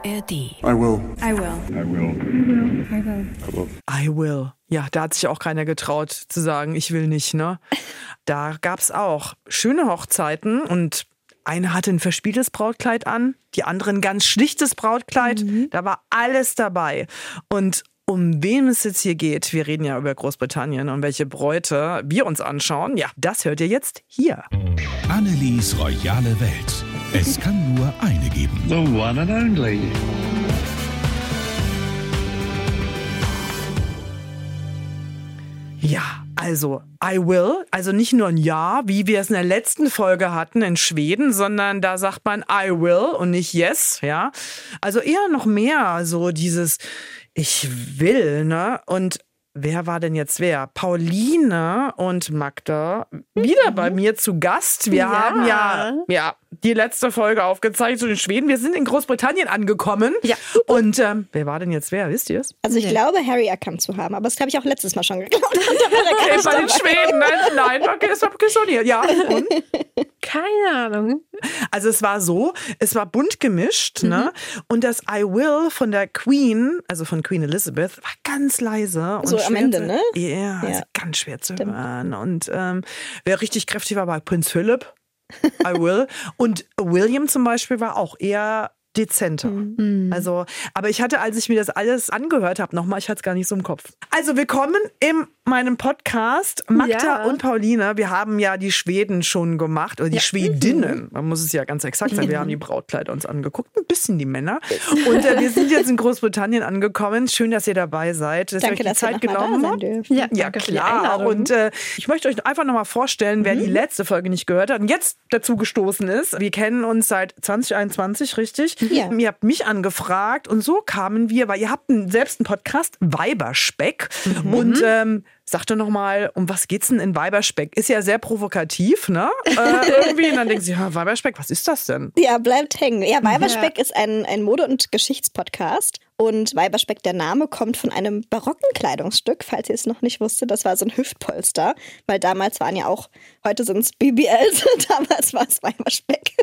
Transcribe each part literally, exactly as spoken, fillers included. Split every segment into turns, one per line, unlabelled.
R D.
I will.
I will.
I will.
I will.
I will.
I will. Ja, da hat sich auch keiner getraut zu sagen, ich will nicht, ne? Da gab's auch schöne Hochzeiten und eine hatte ein verspieltes Brautkleid an, die andere ein ganz schlichtes Brautkleid. Mhm. Da war alles dabei. Und um wen es jetzt hier geht, wir reden ja über Großbritannien und welche Bräute wir uns anschauen, ja, das hört ihr jetzt hier.
Annelies royale Welt. Es kann nur eine geben.
The one and only.
Ja, also I will, also nicht nur ein Ja, wie wir es in der letzten Folge hatten in Schweden, sondern da sagt man I will und nicht Yes, ja. Also eher noch mehr so dieses Ich will, ne? Und wer war denn jetzt wer? Pauline und Magda wieder bei mir zu Gast. Wir
Ja.
haben ja, ja die letzte Folge aufgezeichnet zu den Schweden. Wir sind in Großbritannien angekommen.
Ja.
Und ähm, wer war denn jetzt wer? Wisst ihr es?
Also ich
Nee.
glaube, Harry erkannt zu haben, aber das habe ich auch letztes Mal schon geglaubt.
Okay, bei den Schweden. Nein, nein, okay, das war Christian. Ja, und?
Keine Ahnung.
Also es war so, es war bunt gemischt, ne? Und das I will von der Queen, also von Queen Elizabeth, war ganz leise. Und
So am
schwer
Ende,
zu,
ne?
Ja, also
Ja.
ganz schwer zu
Stimmt.
hören. Und ähm, wer richtig kräftig war, war Prinz Philipp. I will. Und William zum Beispiel war auch eher dezenter. Also, aber ich hatte, als ich mir das alles angehört habe, nochmal, ich hatte es gar nicht so im Kopf. Also willkommen in meinem Podcast. Magda
Ja.
und Pauline, wir haben ja die Schweden schon gemacht, oder die Schwedinnen. Man muss es ja ganz exakt sagen, wir haben die Brautkleider uns angeguckt, ein bisschen die Männer. Und äh, wir sind jetzt in Großbritannien angekommen. Schön, dass ihr dabei seid, dass ihr euch
Danke,
die
dass wir
Zeit
noch mal da
genommen
sein
habt.
dürfen.
Ja,
Ja,
danke für die
klar.
Einladung.
Und äh, ich möchte euch einfach nochmal vorstellen, wer die letzte Folge nicht gehört hat und jetzt dazu gestoßen ist. Wir kennen uns seit zwanzig einundzwanzig, richtig?
Ja.
Ihr habt mich angefragt und so kamen wir, weil ihr habt einen, selbst einen Podcast, Weiberspeck. Und ähm, sagt doch nochmal, um was geht's denn in Weiberspeck? Ist ja sehr provokativ, ne? Äh, irgendwie. Und dann denken sie, ja, Weiberspeck, was ist das denn?
Ja, bleibt hängen. Ja, Weiberspeck ist ein, ein Mode- und Geschichtspodcast. Und Weiberspeck, der Name, kommt von einem barocken Kleidungsstück, falls ihr es noch nicht wusstet. Das war so ein Hüftpolster. Weil damals waren ja auch, heute sind es B B Ls, damals war es Weiberspeck.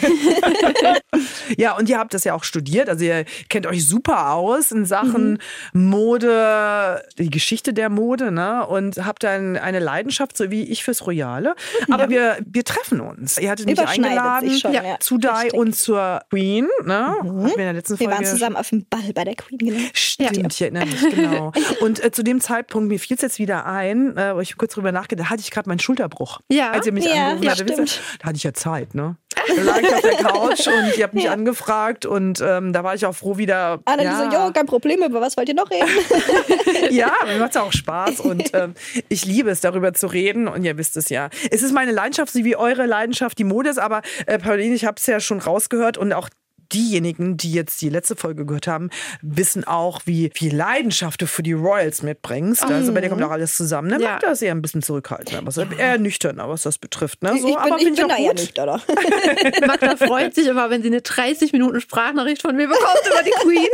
Ja, und ihr habt das ja auch studiert, also ihr kennt euch super aus in Sachen Mode, die Geschichte der Mode, ne? Und habt dann eine Leidenschaft, so wie ich, fürs Royale. Aber wir, wir treffen uns. Ihr hattet mich
Überschneidet
eingeladen
sich schon,
ja,
ja.
zu Di
Richtig.
und zur Queen, ne? Hatten wir in der letzten
Wir
Folge.
waren zusammen auf dem Ball bei der Queen, genau.
Stimmt, ich erinnere mich, genau. Und äh, zu dem Zeitpunkt, mir fiel es jetzt wieder ein, äh, wo ich kurz drüber nachgedacht, da hatte ich gerade meinen Schulterbruch.
Ja.
Als ihr mich
Ja,
angerufen
ja,
hattet, wisst ihr,
stimmt.
da hatte ich ja Zeit, ne? Da lag ich auf der Couch und ihr habt mich
Ja.
angefragt und ähm, da war ich auch froh wieder.
Anneliese,
ja,
jo, kein Problem, über was wollt ihr noch reden?
ja, mir macht es auch Spaß und ähm, ich liebe es, darüber zu reden und ihr wisst es ja. Es ist meine Leidenschaft, so wie eure Leidenschaft die Mode ist, aber äh, Pauline, ich habe es ja schon rausgehört und auch diejenigen, die jetzt die letzte Folge gehört haben, wissen auch, wie viel Leidenschaft du für die Royals mitbringst. Also bei dir kommt auch alles zusammen. Ne?
Ja.
Magda ist eher ein bisschen zurückhaltender, was eher nüchterner, was das betrifft. Ne? So,
ich bin,
aber
ich
finde
bin
ich
da
auch
ja
gut.
nicht, oder?
Magda freut sich immer, wenn sie eine dreißig Minuten Sprachnachricht von mir bekommt über die Queen.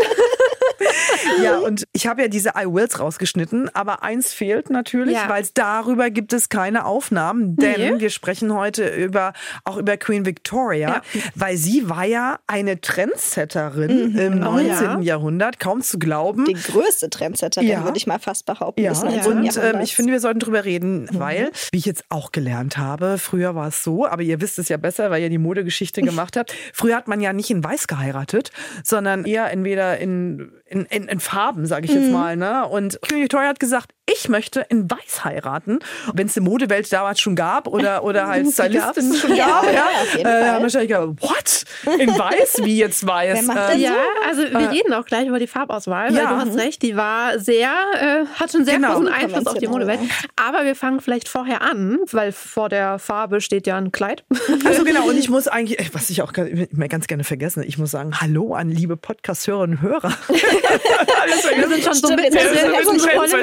Ja, und ich habe ja diese I Wills rausgeschnitten, aber eins fehlt natürlich,
Ja.
weil es darüber gibt es keine Aufnahmen, denn
Nee.
wir sprechen heute über auch über Queen Victoria,
Ja.
weil sie war ja eine Trendsetterin im neunzehnten
ja.
Jahrhundert, kaum zu glauben.
Die größte Trendsetterin,
Ja.
würde ich mal fast behaupten.
Ja,
des neunzehnten
und ähm,
Jahrhunderts.
ich finde, wir sollten drüber reden, weil, wie ich jetzt auch gelernt habe, früher war es so, aber ihr wisst es ja besser, weil ihr die Modegeschichte gemacht habt. Früher hat man ja nicht in Weiß geheiratet, sondern eher entweder in, in, in, in Farben, sage ich jetzt mal. Ne? Und Queen Victoria hat gesagt, ich möchte in Weiß heiraten. Wenn es eine Modewelt damals schon gab oder, oder halt Stylistinnen schon
Ja,
gab,
ja,
ja,
auf jeden
äh,
Fall.
haben wahrscheinlich gedacht, what? In Weiß? Wie jetzt Weiß?
Wer macht
Ähm,
denn
Ja, also wir reden auch gleich über die Farbauswahl, weil
Ja.
du hast recht, die war sehr, äh, hat schon sehr
Genau.
großen Einfluss auf die
Konventionell.
Modewelt. Aber wir fangen vielleicht vorher an, weil vor der Farbe steht ja ein Kleid.
Also genau, und ich muss eigentlich, was ich auch immer ganz gerne vergesse, ich muss sagen, hallo an liebe Podcast-Hörerinnen und Hörer.
Wir sind schon so
Stimmt,
mitten
jetzt
in
sind wir
der
so
Kontrolle
Trends,
gegenüber.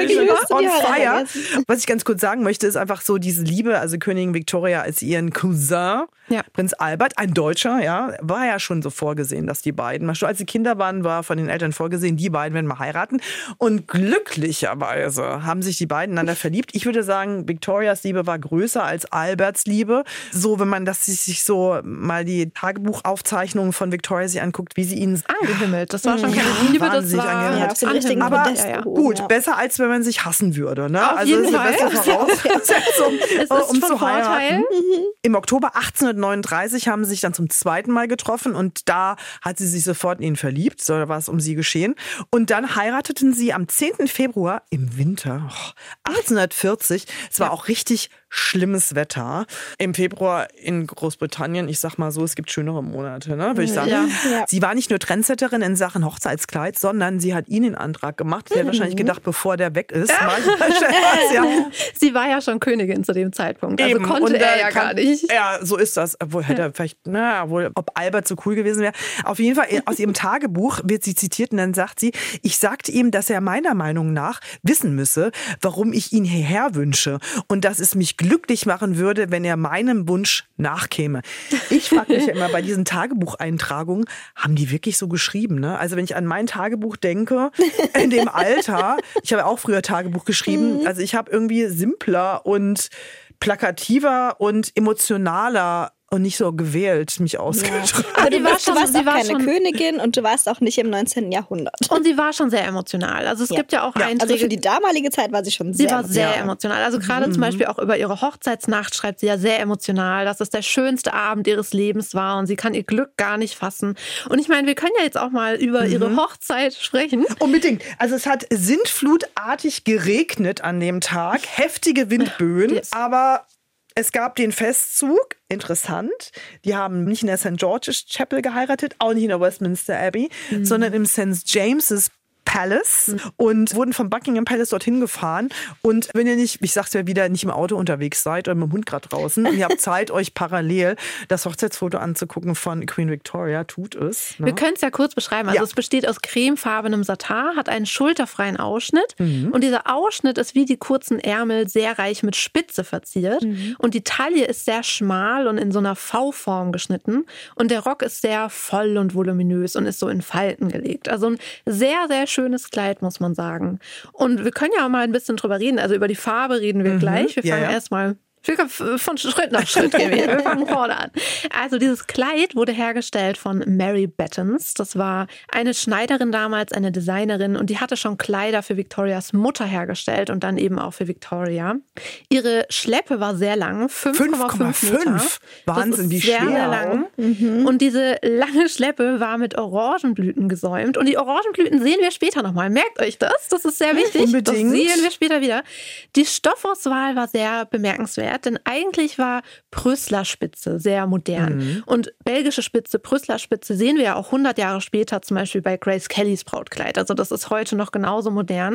on
die Hörer
fire.
vergessen.
Was ich ganz kurz sagen möchte, ist einfach so diese Liebe, also Königin Victoria als ihren Cousin,
Ja.
Prinz Albert, ein Deutscher, ja, war ja schon so vorgesehen, dass die beiden, mal schon als sie Kinder waren, war von den Eltern vorgesehen, die beiden werden mal heiraten. Und glücklicherweise haben sich die beiden einander verliebt. Ich würde sagen, Victorias Liebe war größer als Alberts Liebe. So, wenn man das sich so mal die Tagebuchaufzeichnungen von Victoria sich anguckt, wie sie ihn
Angehimmelt. Das war schon keine
Ja,
Liebe, das
wahnsinnig
war
angehimmelt.
Ja, auf den richtigen
Anhimmel.
Podest
Ja, ja.
gehoben,
gut,
ja.
besser als wenn man sich hassen würde. Ne?
Auf
also
jeden
das ist eine
Fall.
beste Voraussetzung,
Es ist
um
von
zu
Vorteil.
heiraten. Im Oktober achtzehnhundertneununddreißig haben sie sich dann zum zweiten Mal getroffen und da hat sie sich sofort in ihn verliebt, so war es um sie geschehen. Und dann heirateten sie am zehnten Februar im Winter oh, achtzehnhundertvierzig. Es war auch richtig schlimmes Wetter. Im Februar in Großbritannien, ich sag mal so, es gibt schönere Monate, ne, würde ich sagen.
Ja.
Ja.
Sie war nicht nur Trendsetterin in Sachen Hochzeitskleid, sondern sie hat ihn in Antrag gemacht. Sie hat wahrscheinlich gedacht, bevor der weg ist, mach ich mal schnell was, ja.
Sie war ja schon Königin zu dem Zeitpunkt. Also
Eben.
konnte
Und,
er
äh,
ja
kann,
gar nicht.
Ja, so ist das. Obwohl hätte er vielleicht, na, wohl, ob Albert so cool gewesen wäre. Auf jeden Fall, aus ihrem Tagebuch wird sie zitiert und dann sagt sie, ich sagte ihm, dass er meiner Meinung nach wissen müsse, warum ich ihn hierher wünsche und dass es mich glücklich machen würde, wenn er meinem Wunsch nachkäme. Ich frage mich ja immer bei diesen Tagebucheintragungen, haben die wirklich so geschrieben? Ne? Also wenn ich an mein Tagebuch denke, in dem Alter, ich habe auch früher Tagebuch geschrieben, also ich habe irgendwie simpler und plakativer und emotionaler und nicht so gewählt mich ausgedrückt.
Aber
die
du
war
warst, du
schon-
warst
sie
auch
war
keine
schon-
Königin und du warst auch nicht im neunzehnten Jahrhundert.
Und sie war schon sehr emotional. Also es
Ja.
gibt ja auch
Also
Einträge.
für die damalige Zeit war sie schon
Sie
sehr
war sehr
emotional.
emotional. Also gerade
Mhm.
zum Beispiel auch über ihre Hochzeitsnacht schreibt sie ja sehr emotional, dass es der schönste Abend ihres Lebens war und sie kann ihr Glück gar nicht fassen. Und ich meine, wir können ja jetzt auch mal über
Mhm.
ihre Hochzeit sprechen.
Unbedingt. Also es hat sintflutartig geregnet an dem Tag, heftige Windböen,
Yes.
aber es gab den Festzug, interessant. Die haben nicht in der Saint George's Chapel geheiratet, auch nicht in der Westminster Abbey, sondern im Saint James's Palace und wurden vom Buckingham Palace dorthin gefahren. Und wenn ihr nicht, ich sag's ja wieder, nicht im Auto unterwegs seid oder mit dem Hund gerade draußen und ihr habt Zeit, euch parallel das Hochzeitsfoto anzugucken von Queen Victoria, tut es. Ne?
Wir können es ja kurz beschreiben. Also
Ja.
es besteht aus cremefarbenem Satin, hat einen schulterfreien Ausschnitt
Mhm.
und dieser Ausschnitt ist wie die kurzen Ärmel sehr reich mit Spitze verziert
Mhm.
und die Taille ist sehr schmal und in so einer V-Form geschnitten und der Rock ist sehr voll und voluminös und ist so in Falten gelegt. Also ein sehr, sehr schönes Kleid, muss man sagen. Und wir können ja mal ein bisschen drüber reden. Also über die Farbe reden wir gleich. Wir
Ja,
fangen
ja.
erstmal Wir können von Schritt nach Schritt gehen. Wir fangen vorne an. Also dieses Kleid wurde hergestellt von Mary Battens. Das war eine Schneiderin damals, eine Designerin und die hatte schon Kleider für Victorias Mutter hergestellt und dann eben auch für Victoria. Ihre Schleppe war sehr lang, fünf Komma fünf Meter.
fünf. Wahnsinn,
das ist
wie
sehr,
schwer
sehr
auch.
lang. Und diese lange Schleppe war mit Orangenblüten gesäumt. Und die Orangenblüten sehen wir später nochmal. Merkt euch das, das ist sehr wichtig.
Unbedingt.
Das sehen wir später wieder. Die Stoffauswahl war sehr bemerkenswert, denn eigentlich war Brüsseler Spitze sehr modern.
Mhm.
Und belgische Spitze, Brüsseler Spitze sehen wir ja auch hundert Jahre später zum Beispiel bei Grace Kellys Brautkleid. Also das ist heute noch genauso modern.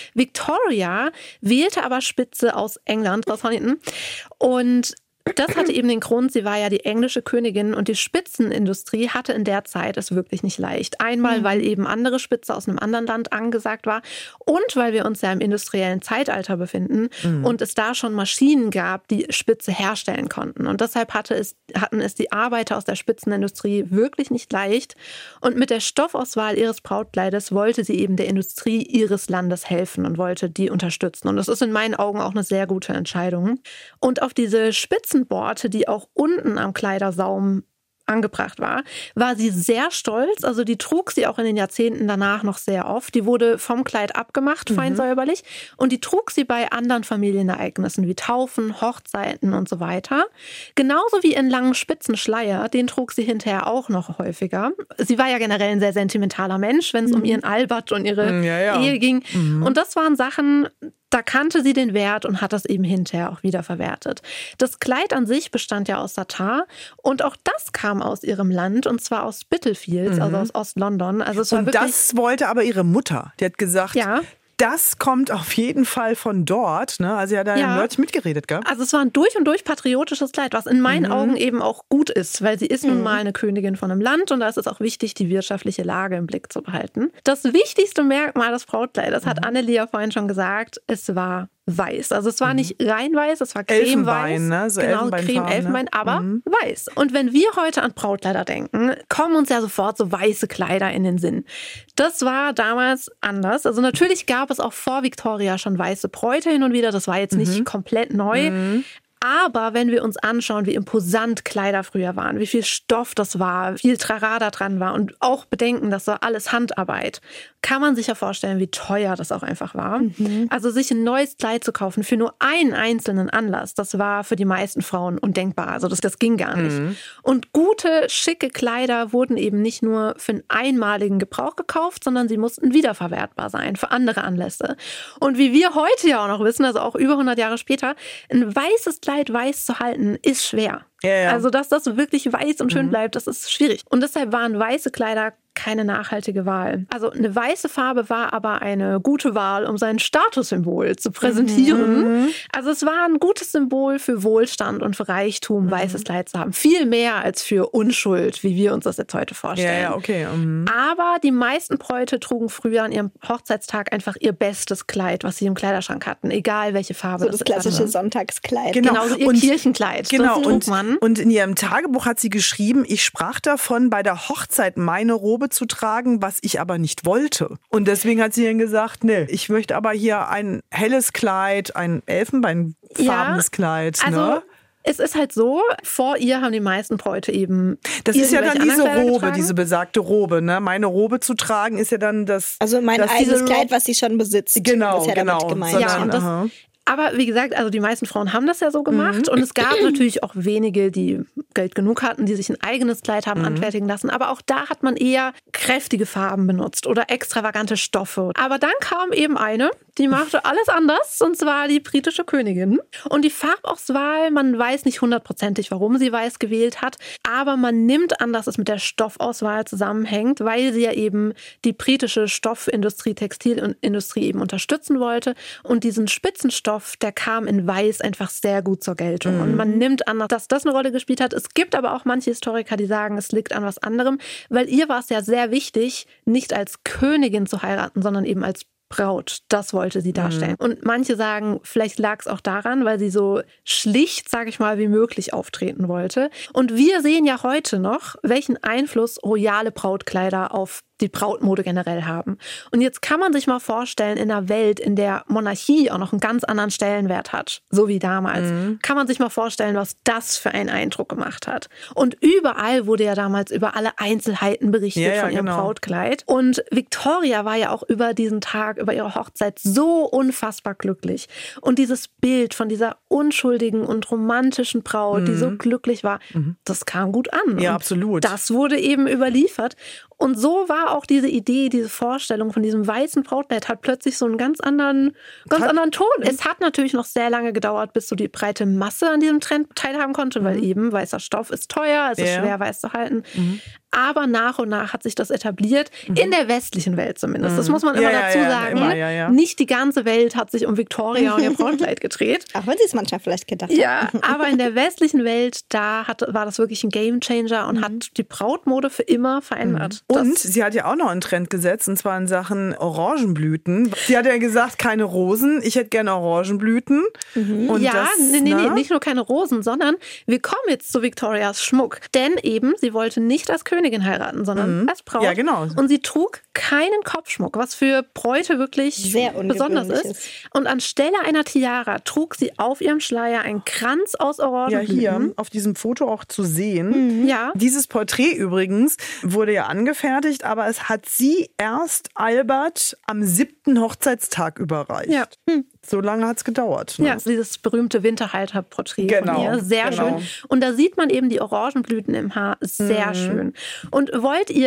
Victoria wählte aber Spitze aus England, aus Huntington. Und das hatte eben den Grund, sie war ja die englische Königin und die Spitzenindustrie hatte in der Zeit es wirklich nicht leicht. Einmal, weil eben andere Spitze aus einem anderen Land angesagt war und weil wir uns ja im industriellen Zeitalter befinden
Mhm.
und es da schon Maschinen gab, die Spitze herstellen konnten. Und deshalb hatte es, hatten es die Arbeiter aus der Spitzenindustrie wirklich nicht leicht. Und mit der Stoffauswahl ihres Brautkleides wollte sie eben der Industrie ihres Landes helfen und wollte die unterstützen. Und das ist in meinen Augen auch eine sehr gute Entscheidung. Und auf diese Spitzen Borte, die auch unten am Kleidersaum angebracht war, war sie sehr stolz. Also die trug sie auch in den Jahrzehnten danach noch sehr oft. Die wurde vom Kleid abgemacht, fein säuberlich. Und die trug sie bei anderen Familienereignissen wie Taufen, Hochzeiten und so weiter. Genauso wie in langen spitzen Schleier, den trug sie hinterher auch noch häufiger. Sie war ja generell ein sehr sentimentaler Mensch, wenn es um ihren Albert und ihre
Ja, ja.
Ehe ging. Und das waren Sachen, da kannte sie den Wert und hat das eben hinterher auch wieder verwertet. Das Kleid an sich bestand ja aus Satin und auch das kam aus ihrem Land und zwar aus Spitalfields, also aus Ost-London. Also es war
Und
wirklich,
das wollte aber ihre Mutter. Die hat gesagt,
ja,
das kommt auf jeden Fall von dort. Ne? Also, er hat da ja wirklich mitgeredet, gell?
Also, es war ein durch und durch patriotisches Kleid, was in meinen mhm. Augen eben auch gut ist, weil sie ist mhm. nun mal eine Königin von einem Land und da ist es auch wichtig, die wirtschaftliche Lage im Blick zu behalten. Das wichtigste Merkmal des Brautkleides, mhm. hat Annelie ja vorhin schon gesagt, es war weiß. Also es war nicht rein weiß, es war cremeweiß.
Ne? So
genau, Creme, Elfenbein, ne? aber mhm. weiß. Und wenn wir heute an Brautkleider denken, kommen uns ja sofort so weiße Kleider in den Sinn. Das war damals anders. Also natürlich gab es auch vor Victoria schon weiße Bräute hin und wieder. Das war jetzt nicht mhm. komplett neu. Mhm. Aber wenn wir uns anschauen, wie imposant Kleider früher waren, wie viel Stoff das war, wie viel Trara da dran war und auch bedenken, das war alles Handarbeit, kann man sich ja vorstellen, wie teuer das auch einfach war. Mhm. Also sich ein neues Kleid zu kaufen für nur einen einzelnen Anlass, das war für die meisten Frauen undenkbar. Also das, das ging gar nicht. Mhm. Und gute, schicke Kleider wurden eben nicht nur für einen einmaligen Gebrauch gekauft, sondern sie mussten wiederverwertbar sein für andere Anlässe. Und wie wir heute ja auch noch wissen, also auch über hundert Jahre später, ein weißes Kleid weiß zu halten, ist schwer.
Ja, ja.
Also, dass das wirklich weiß und schön mhm. bleibt, das ist schwierig. Und deshalb waren weiße Kleider keine nachhaltige Wahl. Also eine weiße Farbe war aber eine gute Wahl, um sein Statussymbol zu präsentieren. Mhm. Also es war ein gutes Symbol für Wohlstand und für Reichtum, mhm. weißes Kleid zu haben. Viel mehr als für Unschuld, wie wir uns das jetzt heute vorstellen.
Ja, ja, okay. Mhm.
Aber die meisten Bräute trugen früher an ihrem Hochzeitstag einfach ihr bestes Kleid, was sie im Kleiderschrank hatten, egal welche Farbe
so das, das klassische hatte. Sonntagskleid.
Genau, genau so ihr und, Kirchenkleid.
Genau,
das
und,
man.
und in ihrem Tagebuch hat sie geschrieben, ich sprach davon, bei der Hochzeit meine Robe zu tragen, was ich aber nicht wollte. Und deswegen hat sie dann gesagt, nee, ich möchte aber hier ein helles Kleid, ein elfenbeinfarbenes ja, Kleid.
Also
ne?
Es ist halt so, vor ihr haben die meisten Bräute eben
Das ist ja dann diese Robe,
getragen.
diese besagte Robe. Ne? Meine Robe zu tragen ist ja dann das...
Also mein eigenes Kleid, was sie schon besitzt.
Genau,
ist ja
genau.
damit gemeint.
Ja, und das, aber wie gesagt, also die meisten Frauen haben das ja so gemacht. Mhm. Und es gab natürlich auch wenige, die Geld genug hatten, die sich ein eigenes Kleid haben mhm. anfertigen lassen. Aber auch da hat man eher kräftige Farben benutzt oder extravagante Stoffe. Aber dann kam eben eine, die machte alles anders, und zwar die britische Königin. Und die Farbauswahl, man weiß nicht hundertprozentig, warum sie weiß gewählt hat, aber man nimmt an, dass es mit der Stoffauswahl zusammenhängt, weil sie ja eben die britische Stoffindustrie, Textilindustrie eben unterstützen wollte. Und diesen Spitzenstoff, der kam in Weiß einfach sehr gut zur Geltung. Mhm. Und man nimmt an, dass das eine Rolle gespielt hat. Es gibt aber auch manche Historiker, die sagen, es liegt an was anderem, weil ihr war es ja sehr wichtig, nicht als Königin zu heiraten, sondern eben als Braut. Das wollte sie darstellen. Mhm. Und manche sagen, vielleicht lag es auch daran, weil sie so schlicht, sage ich mal, wie möglich auftreten wollte. Und wir sehen ja heute noch, welchen Einfluss royale Brautkleider auf die Brautmode generell haben. Und jetzt kann man sich mal vorstellen, in einer Welt, in der Monarchie auch noch einen ganz anderen Stellenwert hat, so wie damals, mhm. kann man sich mal vorstellen, was das für einen Eindruck gemacht hat. Und überall wurde ja damals über alle Einzelheiten berichtet ja, ja, von ihrem genau. Brautkleid. Und Victoria war ja auch über diesen Tag, über ihre Hochzeit so unfassbar glücklich. Und dieses Bild von dieser unschuldigen und romantischen Braut, mhm. die so glücklich war, mhm. das kam gut an.
Ja,
und
absolut.
Das wurde eben überliefert. Und so war auch diese Idee, diese Vorstellung von diesem weißen Brautkleid hat plötzlich so einen ganz anderen, ganz hat, anderen Ton. Es hat natürlich noch sehr lange gedauert, bis so die breite Masse an diesem Trend teilhaben konnte, mhm. weil eben weißer Stoff ist teuer, es ist yeah. schwer weiß zu halten. Mhm. Aber nach und nach hat sich das etabliert, mhm. in der westlichen Welt zumindest. Das muss man immer
ja,
dazu
ja, ja,
sagen.
Immer, ja, ja.
Nicht die ganze Welt hat sich um Victoria und ihr Brautkleid gedreht.
Auch wenn sie es manchmal vielleicht gedacht haben.
Ja, aber in der westlichen Welt, da hat, war das wirklich ein Gamechanger und mhm. hat die Brautmode für immer verändert.
Mhm. Und sie hat ja auch noch einen Trend gesetzt, und zwar in Sachen Orangenblüten. Sie hat ja gesagt, keine Rosen, ich hätte gerne Orangenblüten.
Mhm. Und ja, das, nee, nee, nee, nicht nur keine Rosen, sondern wir kommen jetzt zu Victorias Schmuck. Denn eben, sie wollte nicht als Königin heiraten, sondern mhm. als Braut.
Ja, genau.
Und sie trug keinen Kopfschmuck, was für Bräute wirklich
sehr
besonders ist. ist. Und anstelle einer Tiara trug sie auf ihrem Schleier einen Kranz aus Orangenblüten.
Ja, hier auf diesem Foto auch zu sehen.
Mhm. Ja.
Dieses Porträt übrigens wurde ja angefertigt, aber es hat sie erst Albert am siebten Hochzeitstag überreicht.
Ja. Hm.
So lange hat es gedauert. Ne?
Ja, dieses berühmte Winterhalter-Porträt
genau,
von ihr. Sehr
genau.
schön. Und da sieht man eben die Orangenblüten im Haar. Sehr mhm. schön. Und wollt ihr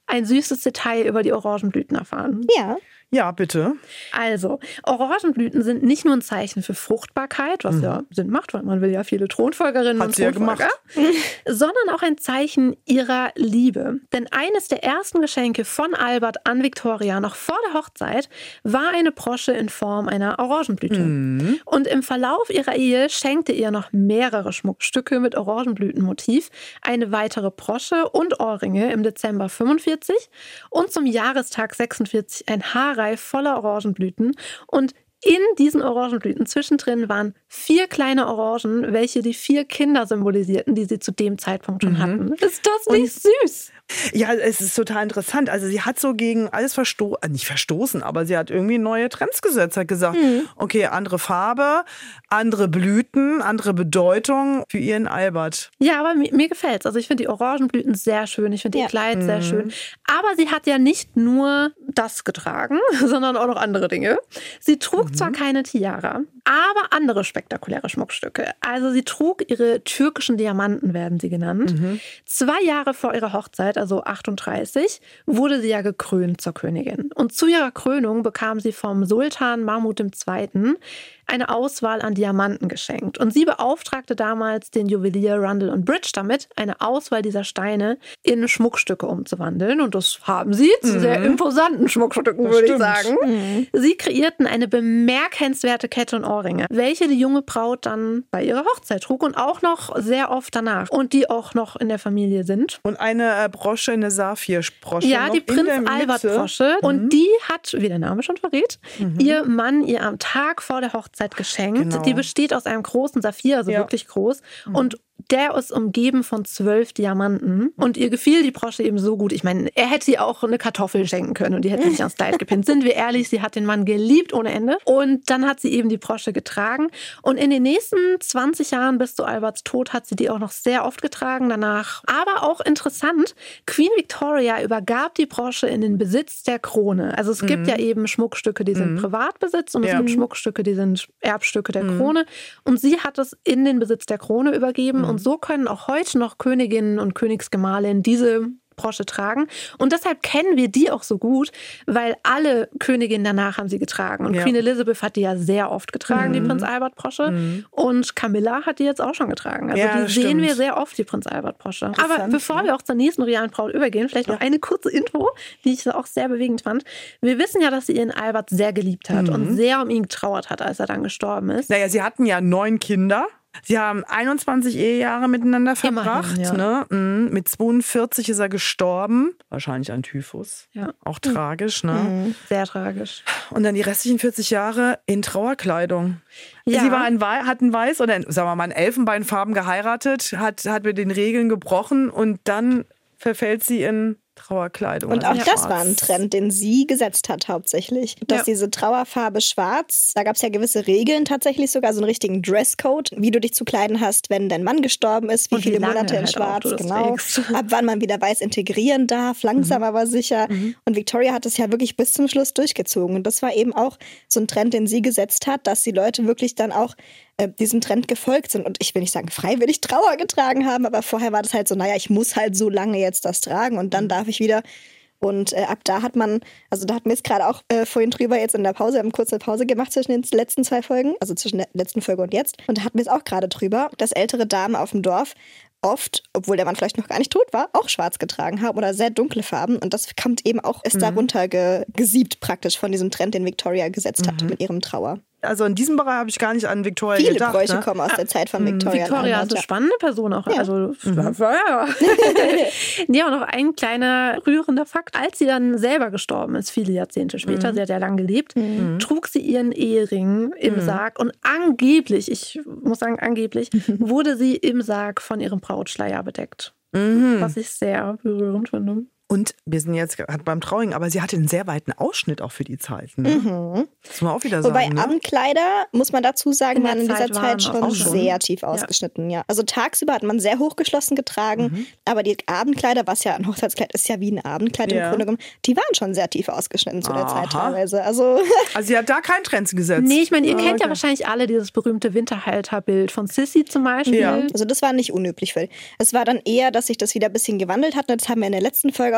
ein süßes Detail über die Orangenblüten erfahren?
Ja.
Ja, bitte.
Also, Orangenblüten sind nicht nur ein Zeichen für Fruchtbarkeit, was mhm. ja Sinn macht, weil man will ja viele Thronfolgerinnen
Hat
und
sie ja
Thronfolger,
gemacht.
sondern auch ein Zeichen ihrer Liebe. Denn eines der ersten Geschenke von Albert an Victoria noch vor der Hochzeit war eine Brosche in Form einer Orangenblüte. Mhm. Und im Verlauf ihrer Ehe schenkte ihr noch mehrere Schmuckstücke mit Orangenblütenmotiv, eine weitere Brosche und Ohrringe im Dezember fünfundvierzig und zum Jahrestag sechsundvierzig ein Haarreif voller Orangenblüten. Und in diesen Orangenblüten zwischendrin waren vier kleine Orangen, welche die vier Kinder symbolisierten, die sie zu dem Zeitpunkt schon mhm. hatten. Ist das nicht und süß?
Ja, es ist total interessant. Also sie hat so gegen alles verstoßen, nicht verstoßen, aber sie hat irgendwie neue Trends gesetzt, hat gesagt, mhm. okay, andere Farbe, andere Blüten, andere Bedeutung für ihren Albert.
Ja, aber mir, mir gefällt's. Also ich finde die Orangenblüten sehr schön, ich finde ja. ihr Kleid mhm. sehr schön. Aber sie hat ja nicht nur das getragen, sondern auch noch andere Dinge. Sie trug mhm. zwar keine Tiara, aber andere spektakuläre Schmuckstücke. Also sie trug ihre türkischen Diamanten, werden sie genannt. Mhm. Zwei Jahre vor ihrer Hochzeit, also achtunddreißig, wurde sie ja gekrönt zur Königin. Und zu ihrer Krönung bekam sie vom Sultan Mahmud der Zweite. eine Auswahl an Diamanten geschenkt. Und sie beauftragte damals den Juwelier Rundle und Bridge damit, eine Auswahl dieser Steine in Schmuckstücke umzuwandeln. Und das haben sie zu mhm. sehr imposanten Schmuckstücken, das würde stimmt. ich sagen. Mhm. Sie kreierten eine bemerkenswerte Kette und Ohrringe, welche die junge Braut dann bei ihrer Hochzeit trug und auch noch sehr oft danach. Und die auch noch in der Familie sind.
Und eine äh, Brosche, eine Saphir-Brosche.
Ja, die Prinz Albert-Brosche. Mhm. Und die hat, wie der Name schon verrät, mhm. ihr Mann ihr am Tag vor der Hochzeit geschenkt. Genau. Die besteht aus einem großen Saphir, also ja. wirklich groß. Mhm. Und der ist umgeben von zwölf Diamanten. Und ihr gefiel die Brosche eben so gut. Ich meine, er hätte ihr auch eine Kartoffel schenken können und die hätte sich ans Kleid gepinnt. Sind wir ehrlich, sie hat den Mann geliebt ohne Ende. Und dann hat sie eben die Brosche getragen. Und in den nächsten zwanzig Jahren bis zu Alberts Tod hat sie die auch noch sehr oft getragen danach. Aber auch interessant, Queen Victoria übergab die Brosche in den Besitz der Krone. Also es mhm. gibt ja eben Schmuckstücke, die sind mhm. Privatbesitz und es ja. gibt Schmuckstücke, die sind Erbstücke der mhm. Krone. Und sie hat es in den Besitz der Krone übergeben. Mhm. Und so können auch heute noch Königinnen und Königsgemahlinnen diese Brosche tragen. Und deshalb kennen wir die auch so gut, weil alle Königinnen danach haben sie getragen. Und ja. Queen Elizabeth hat die ja sehr oft getragen, mhm. die Prinz Albert Brosche. Mhm. Und Camilla hat die jetzt auch schon getragen. Also ja, die sehen stimmt. wir sehr oft, die Prinz Albert Brosche. Aber bevor ja. wir auch zur nächsten royalen Braut übergehen, vielleicht noch eine kurze Intro, die ich auch sehr bewegend fand. Wir wissen ja, dass sie ihren Albert sehr geliebt hat mhm. und sehr um ihn getrauert hat, als er dann gestorben ist.
Naja, sie hatten ja neun Kinder. Sie haben einundzwanzig Ehejahre miteinander verbracht. Immerhin, ja. ne? Mit zweiundvierzig ist er gestorben. Wahrscheinlich an Typhus. Ja. Auch mhm. tragisch, ne?
Mhm. Sehr tragisch.
Und dann die restlichen vierzig Jahre in Trauerkleidung. Ja. Sie war in, hat ein Weiß oder in, sagen wir mal, in Elfenbeinfarben geheiratet, hat, hat mit den Regeln gebrochen und dann verfällt sie in Trauerkleidung.
Und
also
auch schwarz. Das war ein Trend, den sie gesetzt hat hauptsächlich. Dass ja. diese Trauerfarbe schwarz, da gab es ja gewisse Regeln tatsächlich sogar, so einen richtigen Dresscode, wie du dich zu kleiden hast, wenn dein Mann gestorben ist, wie und viele Monate in halt schwarz, auch, genau. Ab wann man wieder weiß integrieren darf, langsam mhm. aber sicher. Mhm. Und Victoria hat es ja wirklich bis zum Schluss durchgezogen. Und das war eben auch so ein Trend, den sie gesetzt hat, dass die Leute wirklich dann auch äh, diesem Trend gefolgt sind. Und ich will nicht sagen, freiwillig Trauer getragen haben, aber vorher war das halt so, naja, ich muss halt so lange jetzt das tragen und dann darf ich wieder. Und äh, ab da hat man, also da hatten wir jetzt gerade auch äh, vorhin drüber jetzt in der Pause, wir haben kurz eine Pause gemacht zwischen den letzten zwei Folgen, also zwischen der letzten Folge und jetzt. Und da hatten wir es auch gerade drüber, dass ältere Damen auf dem Dorf oft, obwohl der Mann vielleicht noch gar nicht tot war, auch schwarz getragen haben oder sehr dunkle Farben. Und das kommt eben auch, ist mhm. darunter ge- gesiebt praktisch von diesem Trend, den Victoria gesetzt hat mhm. mit ihrem Trauer.
Also in diesem Bereich habe ich gar nicht an Victoria
Viele
gedacht.
Viele Bräuche
ne?
kommen aus der Zeit von Victoria.
Victoria ist eine spannende Person auch. Ja. Also, mhm. ja. ja, und noch ein kleiner rührender Fakt. Als sie dann selber gestorben ist, viele Jahrzehnte später, mhm. sie hat ja lang gelebt, mhm. trug sie ihren Ehering im mhm. Sarg und angeblich, ich muss sagen angeblich, wurde sie im Sarg von ihrem Brautschleier bedeckt. Mhm. Was ich sehr berührend finde.
Und wir sind jetzt beim Traurigen, aber sie hatte einen sehr weiten Ausschnitt auch für die Zeit. Ne? Mhm. Das muss man auch wieder sagen.
Wobei
ne?
Abendkleider, muss man dazu sagen, waren in dieser Zeit schon,
schon
sehr tief ausgeschnitten. Ja. Ja. Also tagsüber hat man sehr hochgeschlossen getragen, mhm. aber die Abendkleider, was ja ein Hochzeitskleid ist, ja wie ein Abendkleid ja. im Grunde genommen, die waren schon sehr tief ausgeschnitten zu der Aha. Zeit teilweise. Also,
also sie hat da keinen Trend gesetzt.
Nee, ich meine, ihr
oh,
kennt
okay.
ja wahrscheinlich alle dieses berühmte Winterhalterbild von Sissy zum Beispiel.
Ja. Also das war nicht unüblich für die. Es war dann eher, dass sich das wieder ein bisschen gewandelt hat. Das haben wir in der letzten Folge auch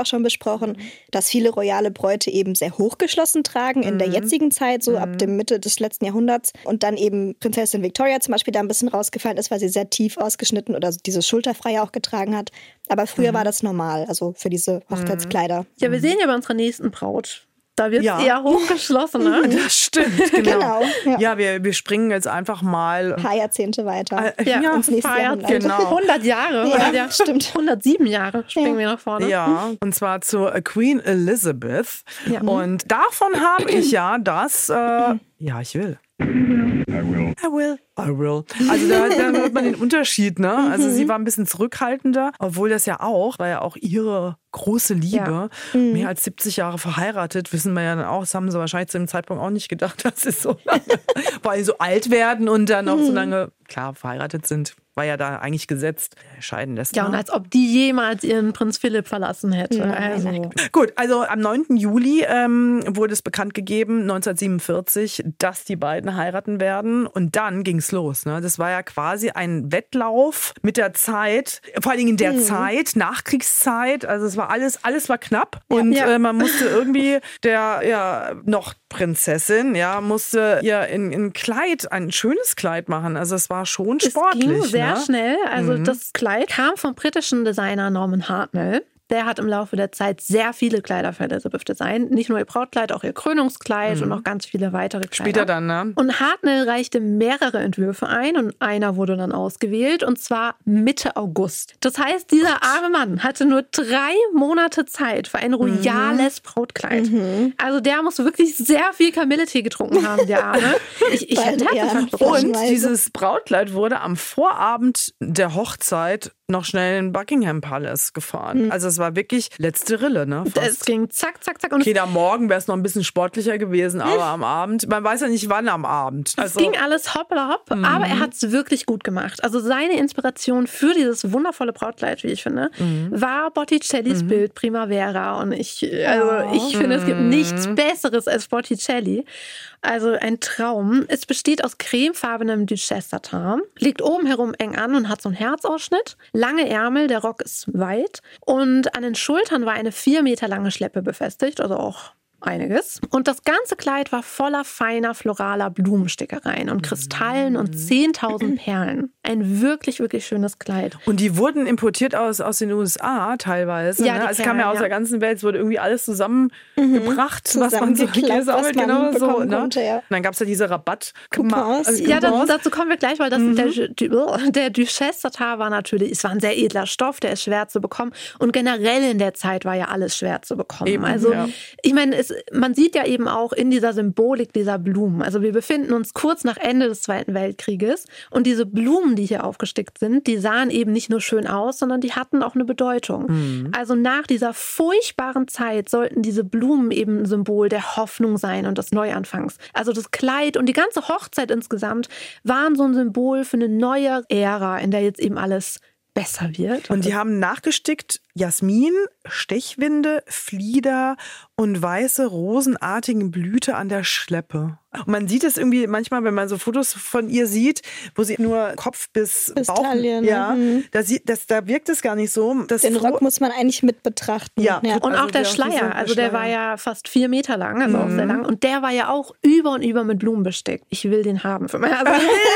auch schon besprochen, dass viele royale Bräute eben sehr hochgeschlossen tragen in mhm. der jetzigen Zeit, so mhm. ab der Mitte des letzten Jahrhunderts. Und dann eben Prinzessin Victoria zum Beispiel da ein bisschen rausgefallen ist, weil sie sehr tief ausgeschnitten oder dieses Schulterfreie auch getragen hat. Aber früher mhm. war das normal, also für diese Hochzeitskleider.
Ja, wir sehen ja bei unserer nächsten Braut, da wird es ja. eher hochgeschlossen, ne?
Das stimmt, genau.
genau
ja, ja wir, wir springen jetzt einfach mal
ein paar Jahrzehnte weiter.
Äh, ja,
ja, ins nächste Jahrhundert.
Genau.
hundert Jahre.
Ja,
ja,
stimmt.
hundertsieben Jahre springen
ja.
wir nach vorne.
Ja, und zwar zur Queen Elizabeth.
Ja.
Und davon habe ich ja das, äh, ja, ich will.
I will.
I will. I will. Also da, da hört man den Unterschied, ne? Also sie war ein bisschen zurückhaltender, obwohl das ja auch, war ja auch ihre große Liebe.
Ja. Mhm.
Mehr als siebzig Jahre verheiratet, wissen wir ja dann auch. Das haben sie wahrscheinlich zu dem Zeitpunkt auch nicht gedacht, dass sie so lange, weil sie so alt werden und dann auch so lange, klar, verheiratet sind. War ja da eigentlich gesetzt, scheiden lässt.
Ja,
ne?
und als ob die jemals ihren Prinz Philipp verlassen hätte.
Nein,
also.
nein.
Gut, also am neunten Juli ähm, wurde es bekannt gegeben, neunzehnhundertsiebenundvierzig, dass die beiden heiraten werden. Und dann ging's los. Ne? Das war ja quasi ein Wettlauf mit der Zeit, vor allen Dingen in der mhm. Zeit, Nachkriegszeit. Also es war alles, alles war knapp. Und
ja.
äh, man musste irgendwie der ja noch Prinzessin, ja, musste ihr in, in Kleid, ein schönes Kleid machen. Also es war schon sportlich.
Es ging sehr
ne?
schnell. Also
Mhm.
das Kleid kam vom britischen Designer Norman Hartnell. Der hat im Laufe der Zeit sehr viele Kleider für Elizabeth designt. Nicht nur ihr Brautkleid, auch ihr Krönungskleid
Mhm.
und noch ganz viele weitere Kleider.
Später dann, ne?
Und Hartnell reichte mehrere Entwürfe ein und einer wurde dann ausgewählt und zwar Mitte August. Das heißt, dieser arme Mann hatte nur drei Monate Zeit für ein royales mhm. Brautkleid. Mhm. Also der muss wirklich sehr viel Kamilletee getrunken haben, der Arme. Ich, ich hätte
ja.
Und dieses Brautkleid wurde am Vorabend der Hochzeit noch schnell in Buckingham Palace gefahren. Mhm. Also es war wirklich letzte Rille, ne? Fast.
Es ging zack, zack, zack. Und
okay, am Morgen wäre es noch ein bisschen sportlicher gewesen, aber am Abend, man weiß ja nicht, wann am Abend. Also,
es ging alles hoppla hopp, mhm. aber er hat es wirklich gut gemacht. Also seine Inspiration für dieses wundervolle Brautkleid, wie ich finde, mhm. war Botticellis mhm. Bild Primavera. Und ich, also ich finde, es gibt nichts Besseres als Botticelli. Also ein Traum. Es besteht aus cremefarbenem Duchesse-Satin, liegt oben herum eng an und hat so einen Herzausschnitt. Lange Ärmel, der Rock ist weit. Und an den Schultern war eine vier Meter lange Schleppe befestigt, also auch einiges. Und das ganze Kleid war voller feiner floraler Blumenstickereien und Kristallen und zehntausend Perlen. Ein wirklich, wirklich schönes Kleid.
Und die wurden importiert aus, aus den U S A teilweise.
Ja,
ne? Es
Perlen,
kam ja aus
ja.
der ganzen Welt, es wurde irgendwie alles zusammengebracht,
Mhm.
was man so
gesammelt, was man
genau so.
bekommen
Ne?
konnte, ja.
Und dann gab es ja diese Rabatt.
Coupons.
Also
Ja, das,
Coupons.
dazu kommen wir gleich, weil das, mhm. der, der Duchesse-Satin war natürlich, es war ein sehr edler Stoff, der ist schwer zu bekommen. Und generell in der Zeit war ja alles schwer zu bekommen.
Eben,
also
ja.
ich meine, es, man sieht ja eben auch in dieser Symbolik dieser Blumen. Also wir befinden uns kurz nach Ende des Zweiten Weltkrieges und diese Blumen, die hier aufgestickt sind, die sahen eben nicht nur schön aus, sondern die hatten auch eine Bedeutung. Mhm. Also nach dieser furchtbaren Zeit sollten diese Blumen eben ein Symbol der Hoffnung sein und des Neuanfangs. Also das Kleid und die ganze Hochzeit insgesamt waren so ein Symbol für eine neue Ära, in der jetzt eben alles besser wird.
Und die haben nachgestickt Jasmin, Stechwinde, Flieder und weiße rosenartigen Blüte an der Schleppe. Und man sieht es irgendwie manchmal, wenn man so Fotos von ihr sieht, wo sie nur Kopf bis,
bis
Bauch,
Taille, ne?
ja, da, sieht, das, da wirkt es gar nicht so. Das
Den Rock muss man eigentlich mit betrachten.
Ja.
ja.
Und
Also
auch der
der-
Schleier,
dieser
also der
Schleier.
war ja fast vier Meter lang, also auch sehr lang. Und der war ja auch über und über mit Blumen bestickt. Ich will den haben für mich. Also,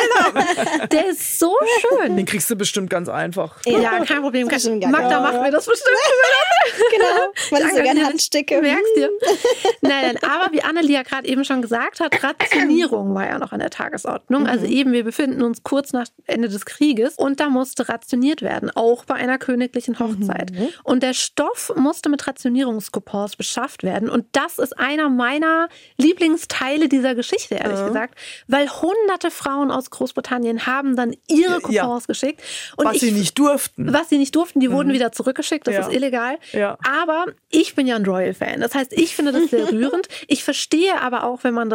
der ist so schön.
Den kriegst du bestimmt ganz einfach.
Ja, kein Problem.
Das ist bestimmt geil.
Magda
Ja.
macht mir das bestimmt.
Genau, weil ich so
Danke
gerne
dir.
Handsticke.
Du merkst dir. Nein, nein, aber wie Annelie ja gerade eben schon gesagt hat, Rationierung war ja noch an der Tagesordnung. Also eben, wir befinden uns kurz nach Ende des Krieges und da musste rationiert werden, auch bei einer königlichen Hochzeit.
Mhm.
Und der Stoff musste mit Rationierungskupons beschafft werden. Und das ist einer meiner Lieblingsteile dieser Geschichte, ehrlich
Ja.
gesagt, weil hunderte Frauen aus Großbritannien haben dann ihre
Ja.
Coupons geschickt. Und
Was
ich,
sie nicht durften.
Was sie nicht durften, die wurden wieder zurückgeschickt, das
Ja.
ist illegal.
Ja.
Aber ich bin ja ein Royal-Fan. Das heißt, ich finde das sehr rührend. Ich verstehe aber auch, wenn man das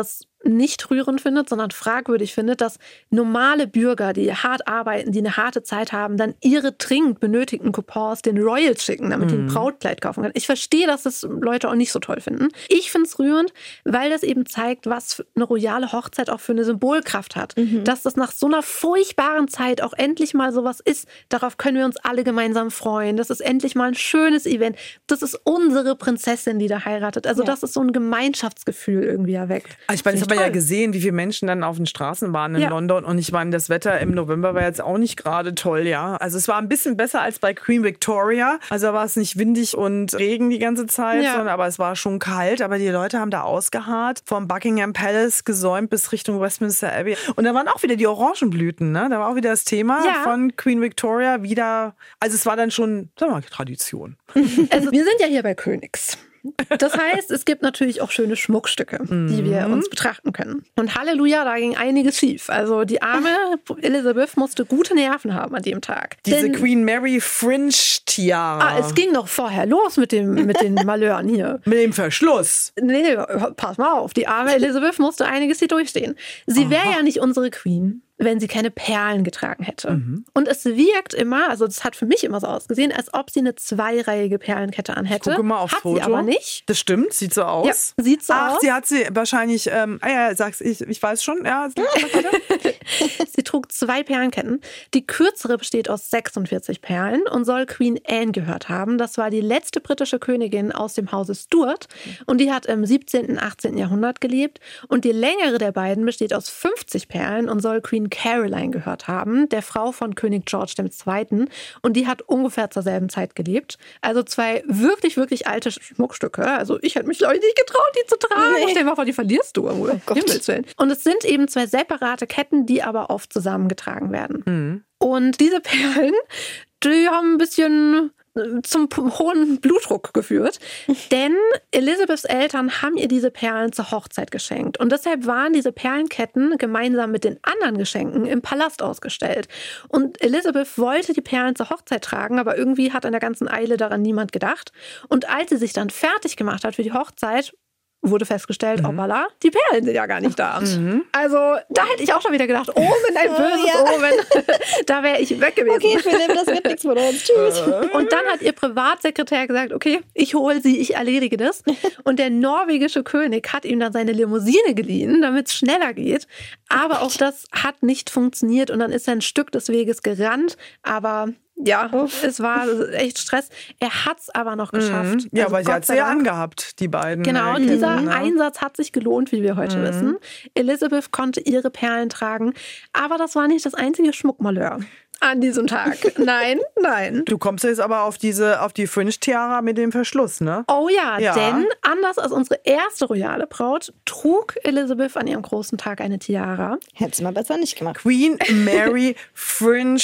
nicht rührend findet, sondern fragwürdig findet, dass normale Bürger, die hart arbeiten, die eine harte Zeit haben, dann ihre dringend benötigten Coupons den Royals schicken, damit die ein Brautkleid kaufen können. Ich verstehe, dass das Leute auch nicht so toll finden. Ich finde es rührend, weil das eben zeigt, was eine royale Hochzeit auch für eine Symbolkraft hat. Mhm. Dass das nach so einer furchtbaren Zeit auch endlich mal sowas ist. Darauf können wir uns alle gemeinsam freuen. Das ist endlich mal ein schönes Event. Das ist unsere Prinzessin, die da heiratet. Also ja. das ist so ein Gemeinschaftsgefühl irgendwie erweckt.
Also ich meine, das haben wir ja gesehen, wie viele Menschen dann auf den Straßen waren in ja. London. Und ich meine, das Wetter im November war jetzt auch nicht gerade toll, ja. Also es war ein bisschen besser als bei Queen Victoria. Also war es nicht windig und Regen die ganze Zeit, ja. sondern aber es war schon kalt. Aber die Leute haben da ausgeharrt, vom Buckingham Palace gesäumt bis Richtung Westminster Abbey. Und da waren auch wieder die Orangenblüten, ne? Da war auch wieder das Thema ja. von Queen Victoria wieder. Also es war dann schon, sagen wir mal, Tradition.
Also wir sind ja hier bei Königs. Das heißt, es gibt natürlich auch schöne Schmuckstücke, mhm. die wir uns betrachten können. Und Halleluja, da ging einiges schief. Also die arme Elizabeth musste gute Nerven haben an dem Tag.
Diese
Denn,
Queen Mary Fringe Tiara.
Ah, es ging doch vorher los mit, dem, mit den Malheuren hier.
Mit dem Verschluss.
Nee, pass mal auf. Die arme Elizabeth musste einiges hier durchstehen. Sie wäre ja nicht unsere Queen, wenn sie keine Perlen getragen hätte. Mhm. Und es wirkt immer, also das hat für mich immer so ausgesehen, als ob sie eine zweireihige Perlenkette anhätte.
Ich gucke mal aufs
hat
Foto.
Sie aber nicht.
Das stimmt, sieht so aus.
Ja, sieht so
Ach,
aus.
sie hat sie wahrscheinlich, ähm, ah ja, sag's ich, ich weiß schon, ja.
Sie trug zwei Perlenketten. Die kürzere besteht aus sechsundvierzig Perlen und soll Queen Anne gehört haben. Das war die letzte britische Königin aus dem Hause Stuart und die hat im siebzehnten, achtzehnten Jahrhundert gelebt. Und die längere der beiden besteht aus fünfzig Perlen und soll Queen Caroline gehört haben, der Frau von König George der Zweite. Und die hat ungefähr zur selben Zeit gelebt. Also zwei wirklich, wirklich alte Schmuckstücke. Also ich hätte mich, glaube ich, nicht getraut, die zu tragen. Nee. Stell dir mal vor, die verlierst du irgendwo. Oh Himmelswillen. Und es sind eben zwei separate Ketten, die aber oft zusammengetragen werden. Mhm. Und diese Perlen, die haben ein bisschen zum hohen Blutdruck geführt, denn Elizabeths Eltern haben ihr diese Perlen zur Hochzeit geschenkt und deshalb waren diese Perlenketten gemeinsam mit den anderen Geschenken im Palast ausgestellt und Elizabeth wollte die Perlen zur Hochzeit tragen, aber irgendwie hat in der ganzen Eile daran niemand gedacht und als sie sich dann fertig gemacht hat für die Hochzeit, wurde festgestellt, mhm. hoppala, die Perlen sind ja gar nicht da. Mhm. Also da hätte ich auch schon wieder gedacht, Omen, ein böses ja. Omen. Da wäre ich weg gewesen.
Okay, Philipp, das wird nichts mit uns. Tschüss.
Und dann hat ihr Privatsekretär gesagt, okay, ich hole sie, ich erledige das. Und der norwegische König hat ihm dann seine Limousine geliehen, damit es schneller geht. Aber auch das hat nicht funktioniert und dann ist er ein Stück des Weges gerannt, aber ja, Uff. es war echt Stress. Er hat es aber noch geschafft.
Mhm. Ja,
also
aber sie hat es ja angehabt, die beiden.
Genau, und
Ketten,
dieser
ne?
Einsatz hat sich gelohnt, wie wir heute mhm. wissen. Elizabeth konnte ihre Perlen tragen, aber das war nicht das einzige Schmuckmalheur an diesem Tag. Nein, nein.
Du kommst jetzt aber auf diese, auf die Fringe-Tiara mit dem Verschluss, ne?
Oh ja, ja, denn anders als unsere erste royale Braut trug Elizabeth an ihrem großen Tag eine Tiara.
Hättest du mal besser nicht gemacht.
Queen Mary Fringe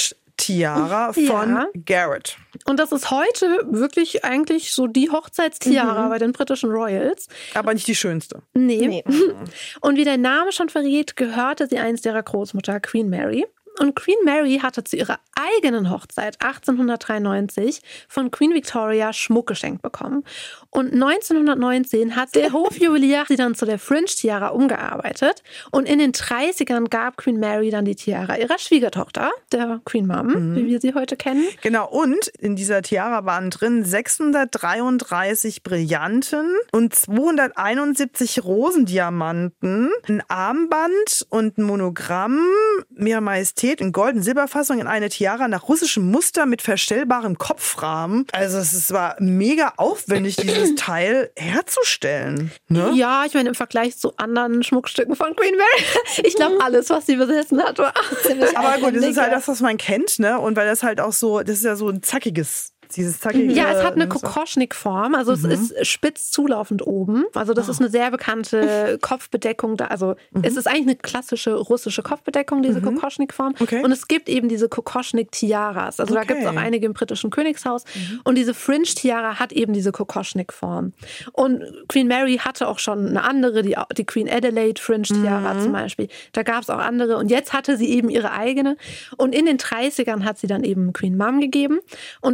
Tiara von ja. Garrett.
Und das ist heute wirklich eigentlich so die Hochzeitstiara mhm. bei den britischen Royals.
Aber nicht die schönste.
Nee. nee. Und wie der Name schon verrät, gehörte sie einst ihrer Großmutter Queen Mary. Und Queen Mary hatte zu ihrer eigenen Hochzeit achtzehnhundertdreiundneunzig von Queen Victoria Schmuck geschenkt bekommen. Und neunzehnhundertneunzehn hat der Hofjuwelier sie dann zu der Fringe-Tiara umgearbeitet. Und in den dreißigern gab Queen Mary dann die Tiara ihrer Schwiegertochter, der Queen Mom, mhm. wie wir sie heute kennen.
Genau, und in dieser Tiara waren drin sechshundertdreiunddreißig Brillanten und zweihunderteinundsiebzig Rosendiamanten, ein Armband und ein Monogramm, Ihrer Majestät in Golden-Silberfassung in eine Tiara nach russischem Muster mit verstellbarem Kopfrahmen. Also es war mega aufwendig, dieses Teil herzustellen. Ne?
Ja, ich meine, im Vergleich zu anderen Schmuckstücken von Queen Mary, ich glaube, alles, was sie besessen hat, war ziemlich
Aber gut, das ist halt das, was man kennt, ne? Und weil das halt auch so, das ist ja so ein zackiges Dieses zackige,
ja, es hat eine Kokoschnik-Form, also mhm. es ist spitz zulaufend oben. Also das oh. ist eine sehr bekannte Kopfbedeckung. Da. Also mhm. es ist eigentlich eine klassische russische Kopfbedeckung, diese mhm. Kokoschnik-Form. Okay. Und es gibt eben diese Kokoschnik-Tiaras. Also okay. da gibt es auch einige im britischen Königshaus. Mhm. Und diese Fringe-Tiara hat eben diese Kokoschnik-Form. Und Queen Mary hatte auch schon eine andere, die, die Queen Adelaide Fringe-Tiara mhm. zum Beispiel. Da gab es auch andere. Und jetzt hatte sie eben ihre eigene. Und in den dreißigern hat sie dann eben Queen Mum gegeben. Und als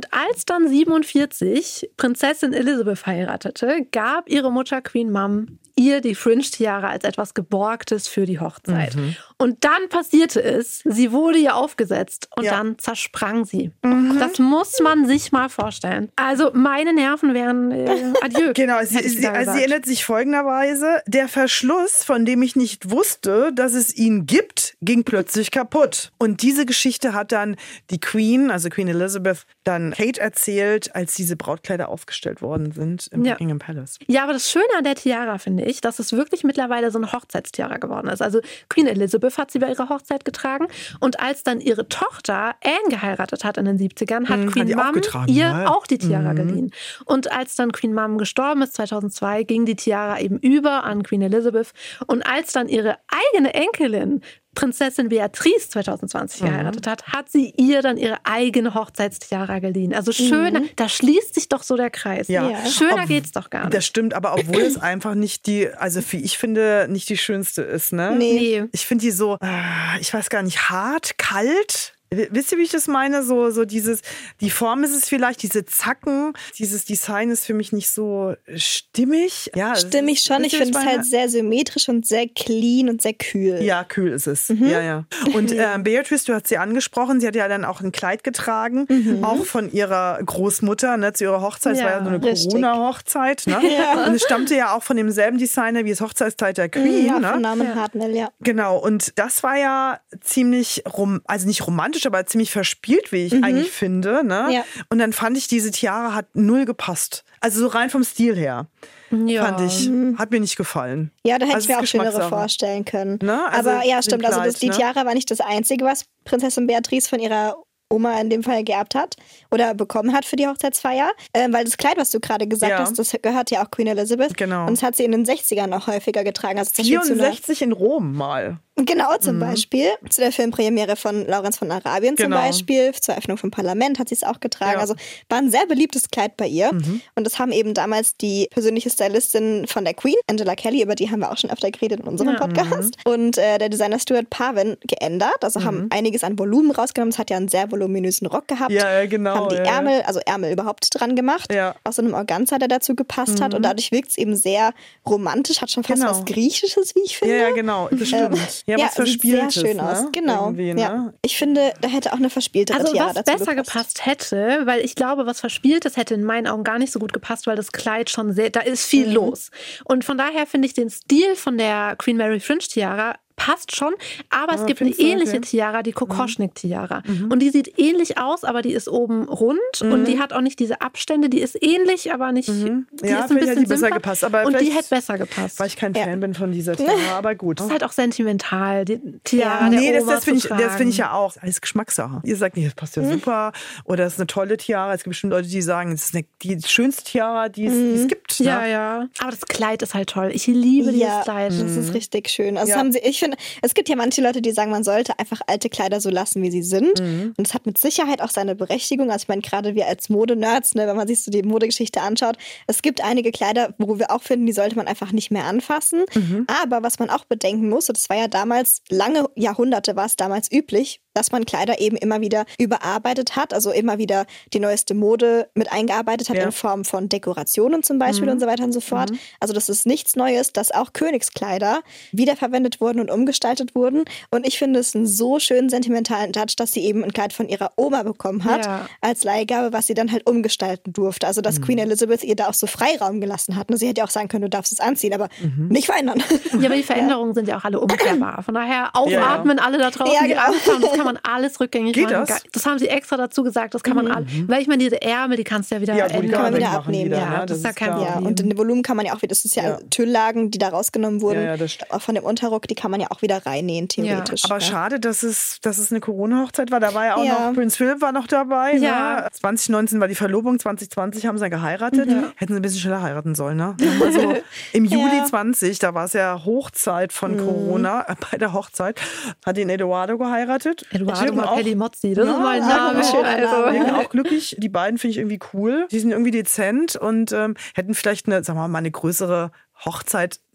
dann siebenundvierzig Prinzessin Elizabeth heiratete, gab ihre Mutter Queen Mum ihr die Fringe-Tiara als etwas Geborgtes für die Hochzeit. Mhm. Und dann passierte es, sie wurde ihr aufgesetzt und ja. dann zersprang sie. Mhm. Das muss man sich mal vorstellen. Also meine Nerven wären äh, adieu.
Genau, sie, sie, also sie erinnert sich folgenderweise, der Verschluss, von dem ich nicht wusste, dass es ihn gibt, ging plötzlich kaputt. Und diese Geschichte hat dann die Queen, also Queen Elizabeth, dann Kate erzählt, als diese Brautkleider aufgestellt worden sind im
ja.
Buckingham Palace.
Ja, aber das Schöne an der Tiara finde ich, dass es wirklich mittlerweile so eine Hochzeitstiara geworden ist. Also Queen Elizabeth hat sie bei ihrer Hochzeit getragen und als dann ihre Tochter Anne geheiratet hat in den siebzigern, hat hm, Queen Mum ihr ne? auch die Tiara mhm. geliehen. Und als dann Queen Mum gestorben ist, zweitausendzwei, ging die Tiara eben über an Queen Elizabeth. Und als dann ihre eigene Enkelin Prinzessin Beatrice zweitausendzwanzig mhm. geheiratet hat, hat sie ihr dann ihre eigene Hochzeitstiara geliehen. Also schöner, mhm. da schließt sich doch so der Kreis. Ja. Ja. Schöner Ob, geht's doch gar nicht.
Das stimmt, aber obwohl es einfach nicht die, also wie ich finde, nicht die schönste ist, ne?
Nee.
Ich finde die so, ich weiß gar nicht, hart, kalt. Wisst ihr, wie ich das meine? So, so dieses, die Form ist es vielleicht, diese Zacken, dieses Design ist für mich nicht so stimmig. Ja,
stimmig
ist,
schon. Ich finde es halt sehr symmetrisch und sehr clean und sehr kühl.
Ja, kühl ist es. Mhm. Ja, ja. Und äh, Beatrice, du hast sie angesprochen, sie hat ja dann auch ein Kleid getragen, mhm. auch von ihrer Großmutter, ne, zu ihrer Hochzeit. Es ja, war ja so eine Corona-Hochzeit. Ne? Ja. Und es stammte ja auch von demselben Designer wie das Hochzeitskleid der Queen.
Ja,
ne?
von Namen ja. Hartnell, ja.
Genau, und das war ja ziemlich, rom- also nicht romantisch, aber ziemlich verspielt, wie ich mhm. eigentlich finde. Ne? Ja. Und dann fand ich, diese Tiara hat null gepasst. Also so rein vom Stil her. Ja. Fand ich. Hat mir nicht gefallen.
Ja, da hätte
also
ich mir auch schönere vorstellen können.
Ne? Also
aber ja, stimmt.
Kleid,
also das, die Tiara ne? war nicht das Einzige, was Prinzessin Beatrice von ihrer Oma in dem Fall geerbt hat oder bekommen hat für die Hochzeitsfeier. Ähm, weil das Kleid, was du gerade gesagt ja. hast, das gehört ja auch Queen Elizabeth.
Genau.
Und das hat sie in den sechzigern noch häufiger getragen. Also
vierundsechzig in Rom mal.
Genau, zum mhm. Beispiel. Zu der Filmpremiere von Lawrence von Arabien zum
genau.
Beispiel. Zur Eröffnung vom Parlament hat sie es auch getragen. Ja. Also war ein sehr beliebtes Kleid bei ihr. Mhm. Und das haben eben damals die persönliche Stylistin von der Queen, Angela Kelly, über die haben wir auch schon öfter geredet in unserem ja. Podcast. Mhm. Und äh, der Designer Stuart Parvin geändert. Also mhm. haben einiges an Volumen rausgenommen. Es hat ja einen sehr voluminösen Rock gehabt.
Ja, ja genau.
Haben die
ja.
Ärmel, also Ärmel überhaupt dran gemacht.
Ja.
Aus so einem Organza, der dazu gepasst
mhm.
hat. Und dadurch wirkt es eben sehr romantisch. Hat schon fast
genau.
was Griechisches, wie ich finde.
Ja, ja genau. Das stimmt.
Ähm,
ja,
ja,
was verspielt.
Sehr schön
ne?
aus, genau.
Ne?
Ja. Ich finde, da hätte auch eine verspielte
Also
Tiara
was
dazu
besser
gepasst.
gepasst hätte, weil ich glaube, was Verspieltes hätte in meinen Augen gar nicht so gut gepasst, weil das Kleid schon sehr, da ist viel mhm. los. Und von daher finde ich den Stil von der Queen Mary Fringe Tiara passt schon, aber es ah, gibt eine ähnliche okay. Tiara, die Kokoschnik-Tiara. Mhm. Und die sieht ähnlich aus, aber die ist oben rund mhm. und die hat auch nicht diese Abstände. Die ist ähnlich, aber nicht.
Mhm.
Die
ja,
ist ein bisschen
die besser gepasst. Aber
und die hätte besser gepasst.
Weil ich kein ja. Fan bin von dieser Tiara, aber gut.
Das ist halt auch sentimental, die Tiara ja. der
Nee, das,
Oma
das finde ich,
zu tragen.
find ich ja auch. Alles Geschmackssache. Ihr sagt, nee, das passt ja mhm. super oder das ist eine tolle Tiara. Es gibt bestimmt Leute, die sagen, das ist eine, die schönste Tiara, die es, mhm. die es gibt.
Ja,
ne?
ja. Aber das Kleid ist halt toll. Ich liebe
ja,
dieses Kleid.
Das ist richtig schön. Also
ja.
haben sie, ich finde, es gibt ja manche Manche Leute, die sagen, man sollte einfach alte Kleider so lassen, wie sie sind. Mhm. Und es hat mit Sicherheit auch seine Berechtigung. Also ich meine, gerade wir als Modenerds, ne, wenn man sich so die Modegeschichte anschaut, es gibt einige Kleider, wo wir auch finden, die sollte man einfach nicht mehr anfassen. Mhm. Aber was man auch bedenken muss, und das war ja damals, lange Jahrhunderte war es damals üblich, dass man Kleider eben immer wieder überarbeitet hat, also immer wieder die neueste Mode mit eingearbeitet hat ja. in Form von Dekorationen zum Beispiel mhm. und so weiter und so fort. Mhm. Also das ist nichts Neues, dass auch Königskleider wiederverwendet wurden und umgestaltet wurden. Und ich finde es einen so schönen sentimentalen Touch, dass sie eben ein Kleid von ihrer Oma bekommen hat ja. als Leihgabe, was sie dann halt umgestalten durfte. Also dass mhm. Queen Elizabeth ihr da auch so Freiraum gelassen hat. Und sie hätte ja auch sagen können, du darfst es anziehen, aber mhm. nicht verändern.
Ja, aber die Veränderungen ja. sind ja auch alle umkehrbar. Von daher aufatmen ja. alle da draußen, ja, genau. die Angst haben. Das kann man alles rückgängig
Geht
machen.
Das?
das haben sie extra dazu gesagt, das kann man mhm. alles. Weil ich meine, diese Ärmel, die kannst du ja wieder
ja,
ändern.
Die kann man wieder abnehmen.
Wieder,
ja,
ne?
das ist ja kein Problem.
Ja, und den Volumen kann man ja auch wieder, das ist ja, ja. Tülllagen, die da rausgenommen wurden, ja, ja, auch von dem Unterrock, die kann man ja auch wieder reinnähen, theoretisch.
Ja. Aber
ja.
schade, dass es, dass es eine Corona-Hochzeit war. Da war ja auch
ja.
noch, Prince Philip war noch dabei.
Ja.
Ne? zwanzig neunzehn war die Verlobung, zwanzig zwanzig haben sie ja geheiratet.
Ja.
Hätten sie ein bisschen schneller heiraten sollen. Ne? Also im Juli ja. zwanzig, da war es ja Hochzeit von mhm. Corona, äh, bei der Hochzeit, hat ihn Eduardo geheiratet.
Eduardo Martelli Mozzi, das ja, ist mein Name.
Schön,
also.
Ich bin auch glücklich. Die beiden finde ich irgendwie cool. Die sind irgendwie dezent und ähm, hätten vielleicht eine, sagen wir mal, eine größere Hochzeit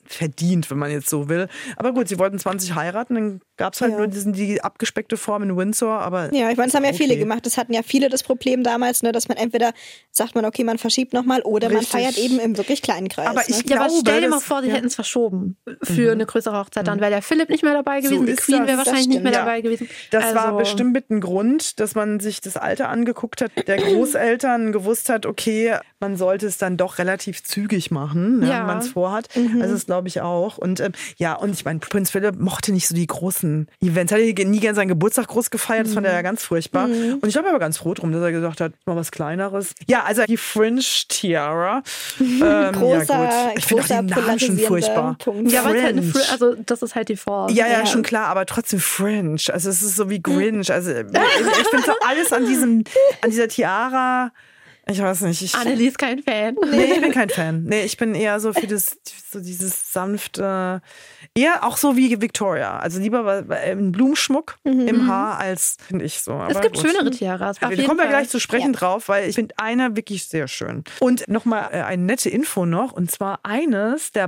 verdient, wenn man jetzt so will. Aber gut, sie wollten zwanzig heiraten, dann gab es halt
Ja.
nur diesen, die abgespeckte Form in Windsor. Aber
Ja, ich meine, das haben ja
okay.
viele gemacht. Das hatten ja viele das Problem damals, ne, dass man entweder sagt man, okay, man verschiebt nochmal oder
Richtig.
man feiert eben im wirklich kleinen Kreis.
Aber ich
ne?
Ja, aber
glaube,
stell dir mal
das-
vor, sie
ja.
hätten es verschoben für eine größere Hochzeit. Dann wäre der Philipp nicht mehr dabei
So
gewesen, die
ist
Queen
das.
wäre
Das
wahrscheinlich nicht mehr
stimmt,
dabei
ja.
gewesen.
Das
also,
war bestimmt mit ein Grund, dass man sich das Alter angeguckt hat, der Großeltern gewusst hat, okay, man sollte es dann doch relativ zügig machen, ne,
Ja.
wenn man es vorhat. Also das glaube ich auch. Und ähm, ja, und ich meine, Prinz Philipp mochte nicht so die großen Events. Hat er nie gern seinen Geburtstag groß gefeiert, das fand er ja ganz furchtbar. Und ich glaube, er war ganz froh drum, dass er gesagt hat, mal was Kleineres. Ja, also die Fringe Tiara. Ähm,
Großer,
ja, gut. Ich finde auch
großer
die Namen schon
polarisierender
furchtbar.
Punkt.
Ja, weil es halt eine
Fringe.
Fr- also das ist halt die Form.
Ja, ja,
Ja.
schon klar, aber trotzdem Fringe. Also es ist so wie Grinch. Also ich, ich finde so alles an diesem, an dieser Tiara. Ich weiß nicht. Ich,
Annelie ist kein Fan.
nee, ich bin kein Fan. Nee, ich bin eher so für das, so dieses sanfte, eher auch so wie Victoria. Also lieber ein Blumenschmuck im Haar als, finde ich so.
Mhm. Es
Aber
gibt
gut.
schönere Tiaras.
Da
auf jeden
kommen wir
Fall.
gleich zu sprechen drauf, weil ich finde eine wirklich sehr schön. Und nochmal äh, eine nette Info noch, und zwar eines der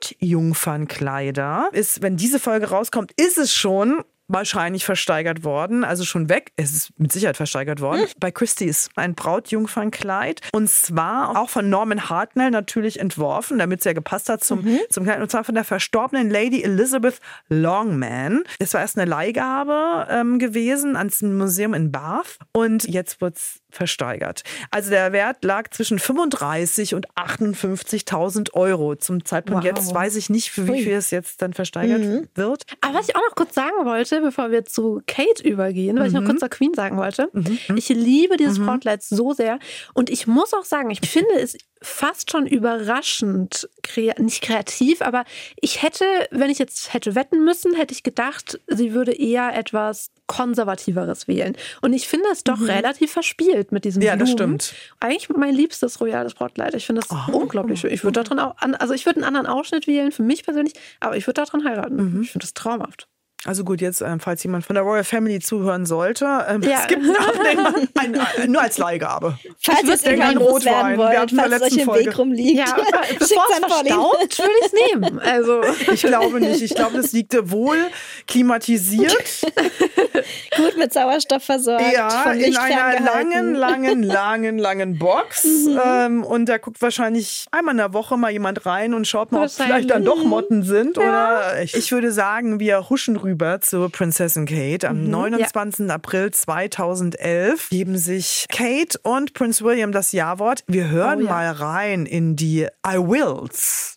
Brautjungfernkleider ist, wenn diese Folge rauskommt, ist es schon wahrscheinlich versteigert worden, also schon weg. Es ist mit Sicherheit versteigert worden. Bei Christie's ein Brautjungfernkleid, und zwar auch von Norman Hartnell natürlich entworfen, damit es ja gepasst hat zum, zum Kleid, und zwar von der verstorbenen Lady Elizabeth Longman. Das war erst eine Leihgabe ähm, gewesen ans Museum in Bath, und jetzt wird es versteigert. Also der Wert lag zwischen fünfunddreißig und achtundfünfzigtausend Euro. Zum Zeitpunkt
Wow.
jetzt weiß ich nicht, für wie viel es jetzt dann versteigert wird.
Aber was ich auch noch kurz sagen wollte, bevor wir zu Kate übergehen, was ich noch kurz zur Queen sagen wollte. Ich liebe dieses Brautkleid so sehr. Und ich muss auch sagen, ich finde es fast schon überraschend, krea- nicht kreativ, aber ich hätte, wenn ich jetzt hätte wetten müssen, hätte ich gedacht, sie würde eher etwas Konservativeres wählen. Und ich finde es doch relativ verspielt mit diesem
Ja, das
Blumen.
stimmt.
Eigentlich mein liebstes royales Brautkleid. Ich finde das unglaublich schön. Ich würde da drin auch, an- also ich würde einen anderen Ausschnitt wählen, für mich persönlich, aber ich würde da drin heiraten. Ich finde das traumhaft.
Also gut, jetzt, ähm, falls jemand von der Royal Family zuhören sollte, ähm,
Ja.
es gibt einen Abnehmer, ein, ein, nur als Leihgabe.
Falls ihr es
würd
irgendwann
gerne
loswerden
Rotwein. Wir
wollt,
hatten in der
falls es euch
letzten
im
Folge.
Weg rumliegt,
Ja, aber bevor
schickt's
es
an Pauline.
verstaubt, würde ich es nehmen. Also
Ich glaube nicht. Ich glaube, das liegt wohl klimatisiert.
Gut mit Sauerstoff versorgt,
Ja,
von
in
Licht
einer
ferngehalten.
langen, langen, langen, langen Box. Ähm, und da guckt wahrscheinlich einmal in der Woche mal jemand rein und schaut mal, ob es vielleicht dann doch Motten sind. Oder ich, ich würde sagen, wir huschen rüber zu Prinzessin Kate. Am neunundzwanzigsten April zweitausendelf geben sich Kate und Prince William das Ja-Wort. Wir hören
Oh ja.
mal rein in die I Wills.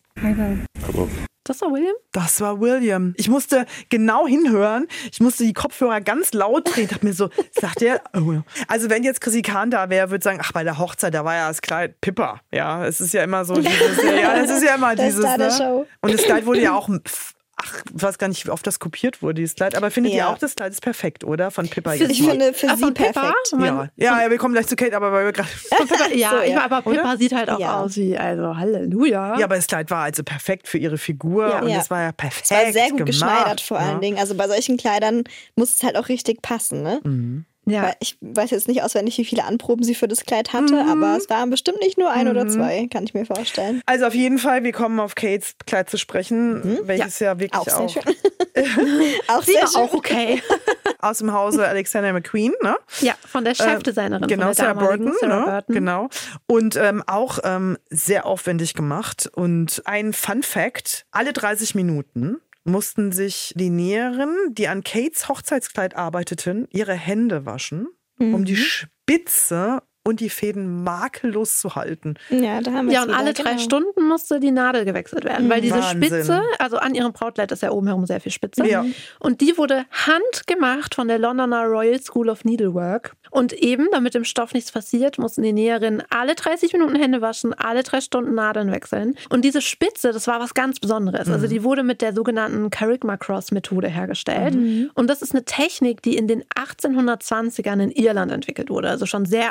das war William?
Das war William. Ich musste genau hinhören. Ich musste die Kopfhörer ganz laut drehen. Ich dachte mir so, sagt der? Oh ja. Also wenn jetzt Chrissy Kahn da wäre, würde ich sagen, ach, bei der Hochzeit, da war ja das Kleid Pippa. Ja, es ist ja immer so dieses, ja, es ist ja immer
Der
dieses,
Star der
ne?
Show.
Und das Kleid wurde ja auch, ach, ich weiß gar nicht, wie oft das kopiert wurde, dieses Kleid. Aber findet ihr
Ja.
auch, das Kleid ist perfekt, oder? Von Pippa
Für
jetzt
Ich
mal.
finde, für
Ah,
sie
von Pippa?
perfekt.
Mein-
Ja. Ja, ja, wir kommen gleich zu Kate, aber weil wir gerade.
Ja,
So,
ich
ja.
war, aber Pippa
Oder?
sieht halt auch
Ja.
aus wie, also Halleluja.
Ja, aber das Kleid war also perfekt für ihre Figur
Ja.
und
Ja.
es war ja perfekt.
Es war sehr gut
gemacht,
geschneidert vor allen
ja.
Dingen. Also bei solchen Kleidern muss es halt auch richtig passen, ne?
ja.
Weil ich weiß jetzt nicht auswendig, wie viele Anproben sie für das Kleid hatte,
Mhm.
aber es waren bestimmt nicht nur ein oder zwei, kann ich mir vorstellen.
Also auf jeden Fall, wir kommen auf Kates Kleid zu sprechen, welches ja, wirklich
Auch
auch,
sehr schön. auch
Sie
sehr
war
schön.
auch okay.
aus dem Hause Alexander McQueen, ne?
Ja, von der Chefdesignerin.
Genau,
von der
Sarah
damaligen
Burton,
Sarah
ne?
Burton.
Genau. Und ähm, auch ähm, sehr aufwendig gemacht. Und ein Fun Fact, alle dreißig Minuten mussten sich die Näherinnen, die an Kates Hochzeitskleid arbeiteten, ihre Hände waschen, um die Spitze und die Fäden makellos zu halten.
Ja, da haben wir
Ja,
es
und
wieder,
alle drei
genau.
Stunden musste die Nadel gewechselt werden, weil diese
Wahnsinn.
Spitze, also an ihrem Brautkleid ist ja oben herum sehr viel Spitze,
Ja.
und die wurde handgemacht von der Londoner Royal School of Needlework. Und eben, damit dem Stoff nichts passiert, mussten die Näherinnen alle dreißig Minuten Hände waschen, alle drei Stunden Nadeln wechseln. Und diese Spitze, das war was ganz Besonderes. Also die wurde mit der sogenannten Carigma Cross Methode hergestellt. Und das ist eine Technik, die in den achtzehnhundertzwanzigern in Irland entwickelt wurde. Also schon sehr alt, was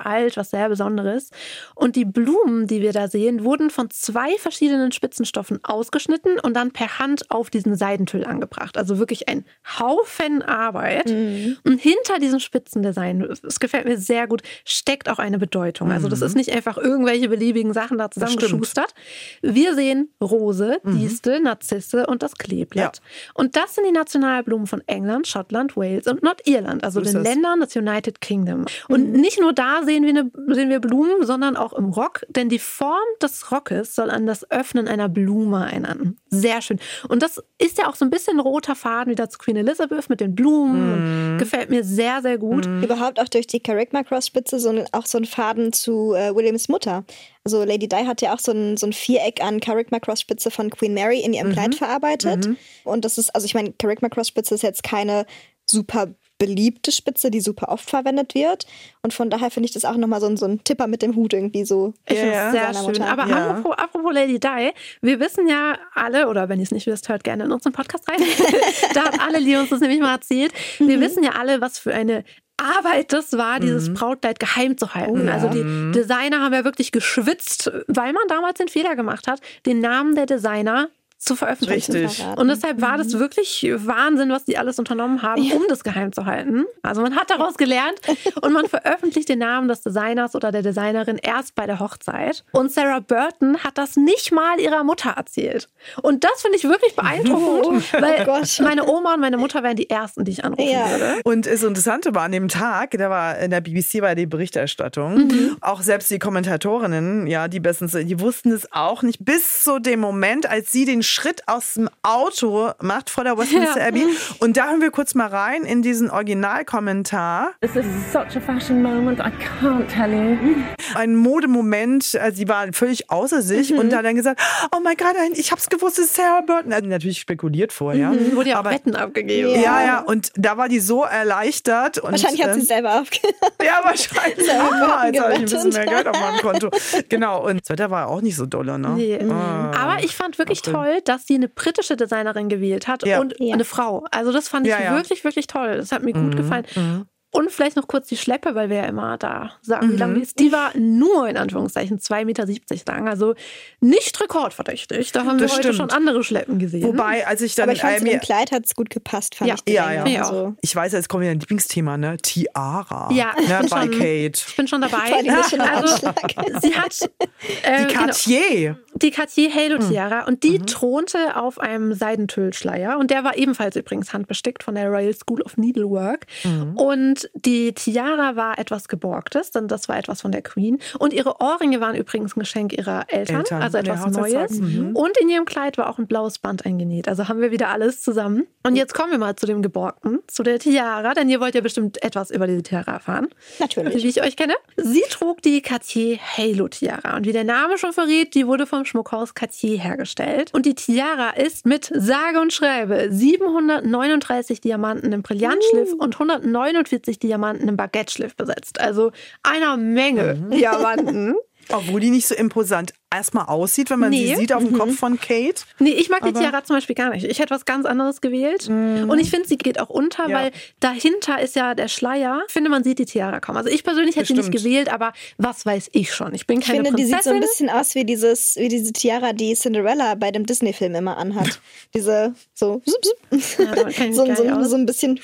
etwas sehr Besonderes. Und die Blumen, die wir da sehen, wurden von zwei verschiedenen Spitzenstoffen ausgeschnitten und dann per Hand auf diesen Seidentüll angebracht. Also wirklich ein Haufen Arbeit. Mhm. Und hinter diesem Spitzendesign, das gefällt mir sehr gut, steckt auch eine Bedeutung. Also das ist nicht einfach irgendwelche beliebigen Sachen da zusammengeschustert. Wir sehen Rose, Distel, mhm. Narzisse und das Kleeblatt. Ja. Und das sind die Nationalblumen von England, Schottland, Wales und Nordirland, also den Ländern des United Kingdom. Und mhm. nicht nur da sehen wir, eine, sehen wir Blumen, sondern auch im Rock, denn die Form des Rockes soll an das Öffnen einer Blume erinnern. Sehr schön. Und das ist ja auch so ein bisschen roter Faden wieder zu Queen Elizabeth mit den Blumen. Mhm. Gefällt mir sehr, sehr gut.
Mhm. Überhaupt auch durch die Kerygma-Cross-Spitze so ein, auch so ein Faden zu äh, Williams Mutter. Also Lady Di hat ja auch so ein, so ein Viereck an Kerygma-Cross-Spitze von Queen Mary in ihrem mhm. Kleid verarbeitet. Mhm. Und das ist, also ich meine, Kerygma-Cross-Spitze ist jetzt keine super beliebte Spitze, die super oft verwendet wird. Und von daher finde ich das auch nochmal so ein, so ein Tipper mit dem Hut irgendwie so.
Ich finde es sehr schön. Mutter. Aber ja. apropos, apropos Lady Di, wir wissen ja alle, oder wenn ihr es nicht wisst, hört gerne in unseren Podcast rein. Da hat Annelie uns das nämlich mal erzählt. Wir mhm. wissen ja alle, was für eine Arbeit das war, dieses mhm. Brautkleid geheim zu halten. Oh, ja. Also die Designer haben ja wirklich geschwitzt, weil man damals den Fehler gemacht hat, den Namen der Designer zu veröffentlichen.
Richtig.
Und deshalb war das wirklich Wahnsinn, was die alles unternommen haben, ja. um das geheim zu halten. Also man hat daraus gelernt und man veröffentlicht den Namen des Designers oder der Designerin erst bei der Hochzeit. Und Sarah Burton hat das nicht mal ihrer Mutter erzählt. Und das finde ich wirklich beeindruckend, oh, weil oh meine Oma und meine Mutter wären die Ersten, die ich anrufen ja. würde.
Und das Interessante war, an dem Tag, da war in der B B C war die Berichterstattung, mhm. auch selbst die Kommentatorinnen, ja, die besten, die wussten es auch nicht, bis zu dem Moment, als sie den Schritt aus dem Auto macht vor der Westminster ja. Abbey. Und da hören wir kurz mal rein in diesen Originalkommentar.
This is such a fashion moment, I can't tell you.
Ein Modemoment, also sie war völlig außer sich mhm. und da dann gesagt, oh mein Gott, ich hab's gewusst, es ist Sarah Burton. Also natürlich spekuliert vorher.
Mhm. Wurde ja auch Wetten abgegeben.
Ja. ja, ja, und da war die so erleichtert. Und,
wahrscheinlich hat sie es selber aufgegeben.
Ja, wahrscheinlich. Ah, jetzt habe ich ein bisschen mehr Geld auf meinem Konto. Genau, und das Wetter war auch nicht so dolle, ne? Nee.
Ah. Aber ich fand wirklich toll, dass sie eine britische Designerin gewählt hat ja. und ja. eine Frau. Also das fand ich ja, ja. wirklich, wirklich toll. Das hat mir mhm. gut gefallen. Mhm. Und vielleicht noch kurz die Schleppe, weil wir ja immer da sagen, wie mhm. lang die ist. Die war nur in Anführungszeichen zwei Meter siebzig lang. Also nicht rekordverdächtig. Da haben das wir heute stimmt. schon andere Schleppen gesehen.
Wobei, als ich dann...
Aber ich fand, zu dem Kleid hat es gut gepasst, fand
ja.
ich. Die
ja, ja.
ja.
Also. Ich weiß, jetzt kommt wieder ein Lieblingsthema, ne? Tiara.
Ja,
ne? Bei
schon,
Kate.
Ich bin schon dabei.
Schon
also, sie hat...
Äh, die Cartier.
Genau, die Cartier Halo Tiara. Mhm. Und die mhm. thronte auf einem Seidentüllschleier. Und der war ebenfalls übrigens handbestickt von der Royal School of Needlework. Mhm. Und die Tiara war etwas Geborgtes, denn das war etwas von der Queen. Und ihre Ohrringe waren übrigens ein Geschenk ihrer Eltern, Eltern. also etwas Neues. Mhm. Und in ihrem Kleid war auch ein blaues Band eingenäht. Also haben wir wieder alles zusammen. Und jetzt kommen wir mal zu dem Geborgten, zu der Tiara, denn ihr wollt ja bestimmt etwas über diese Tiara erfahren.
Natürlich.
Wie ich euch kenne. Sie trug die Cartier Halo Tiara. Und wie der Name schon verrät, die wurde vom Schmuckhaus Cartier hergestellt. Und die Tiara ist mit sage und schreibe siebenhundertneununddreißig Diamanten im Brillantschliff uh. und hundertneunundvierzig Diamanten im Baguette-Schliff besetzt. Also einer Menge mhm. Diamanten.
Obwohl die nicht so imposant erstmal aussieht, wenn man nee. sie sieht auf dem mhm. Kopf von Kate.
Nee, ich mag die Aber Tiara zum Beispiel gar nicht. Ich hätte was ganz anderes gewählt. Mhm. Und ich finde, sie geht auch unter, ja. weil dahinter ist ja der Schleier. Ich finde, man sieht die Tiara kaum. Also ich persönlich hätte sie nicht gewählt, aber was weiß ich schon. Ich bin keine
ich finde,
Prinzessin.
Die sieht so ein bisschen aus wie, dieses, wie diese Tiara, die Cinderella bei dem Disney-Film immer anhat. Diese so ja, so, so, so ein bisschen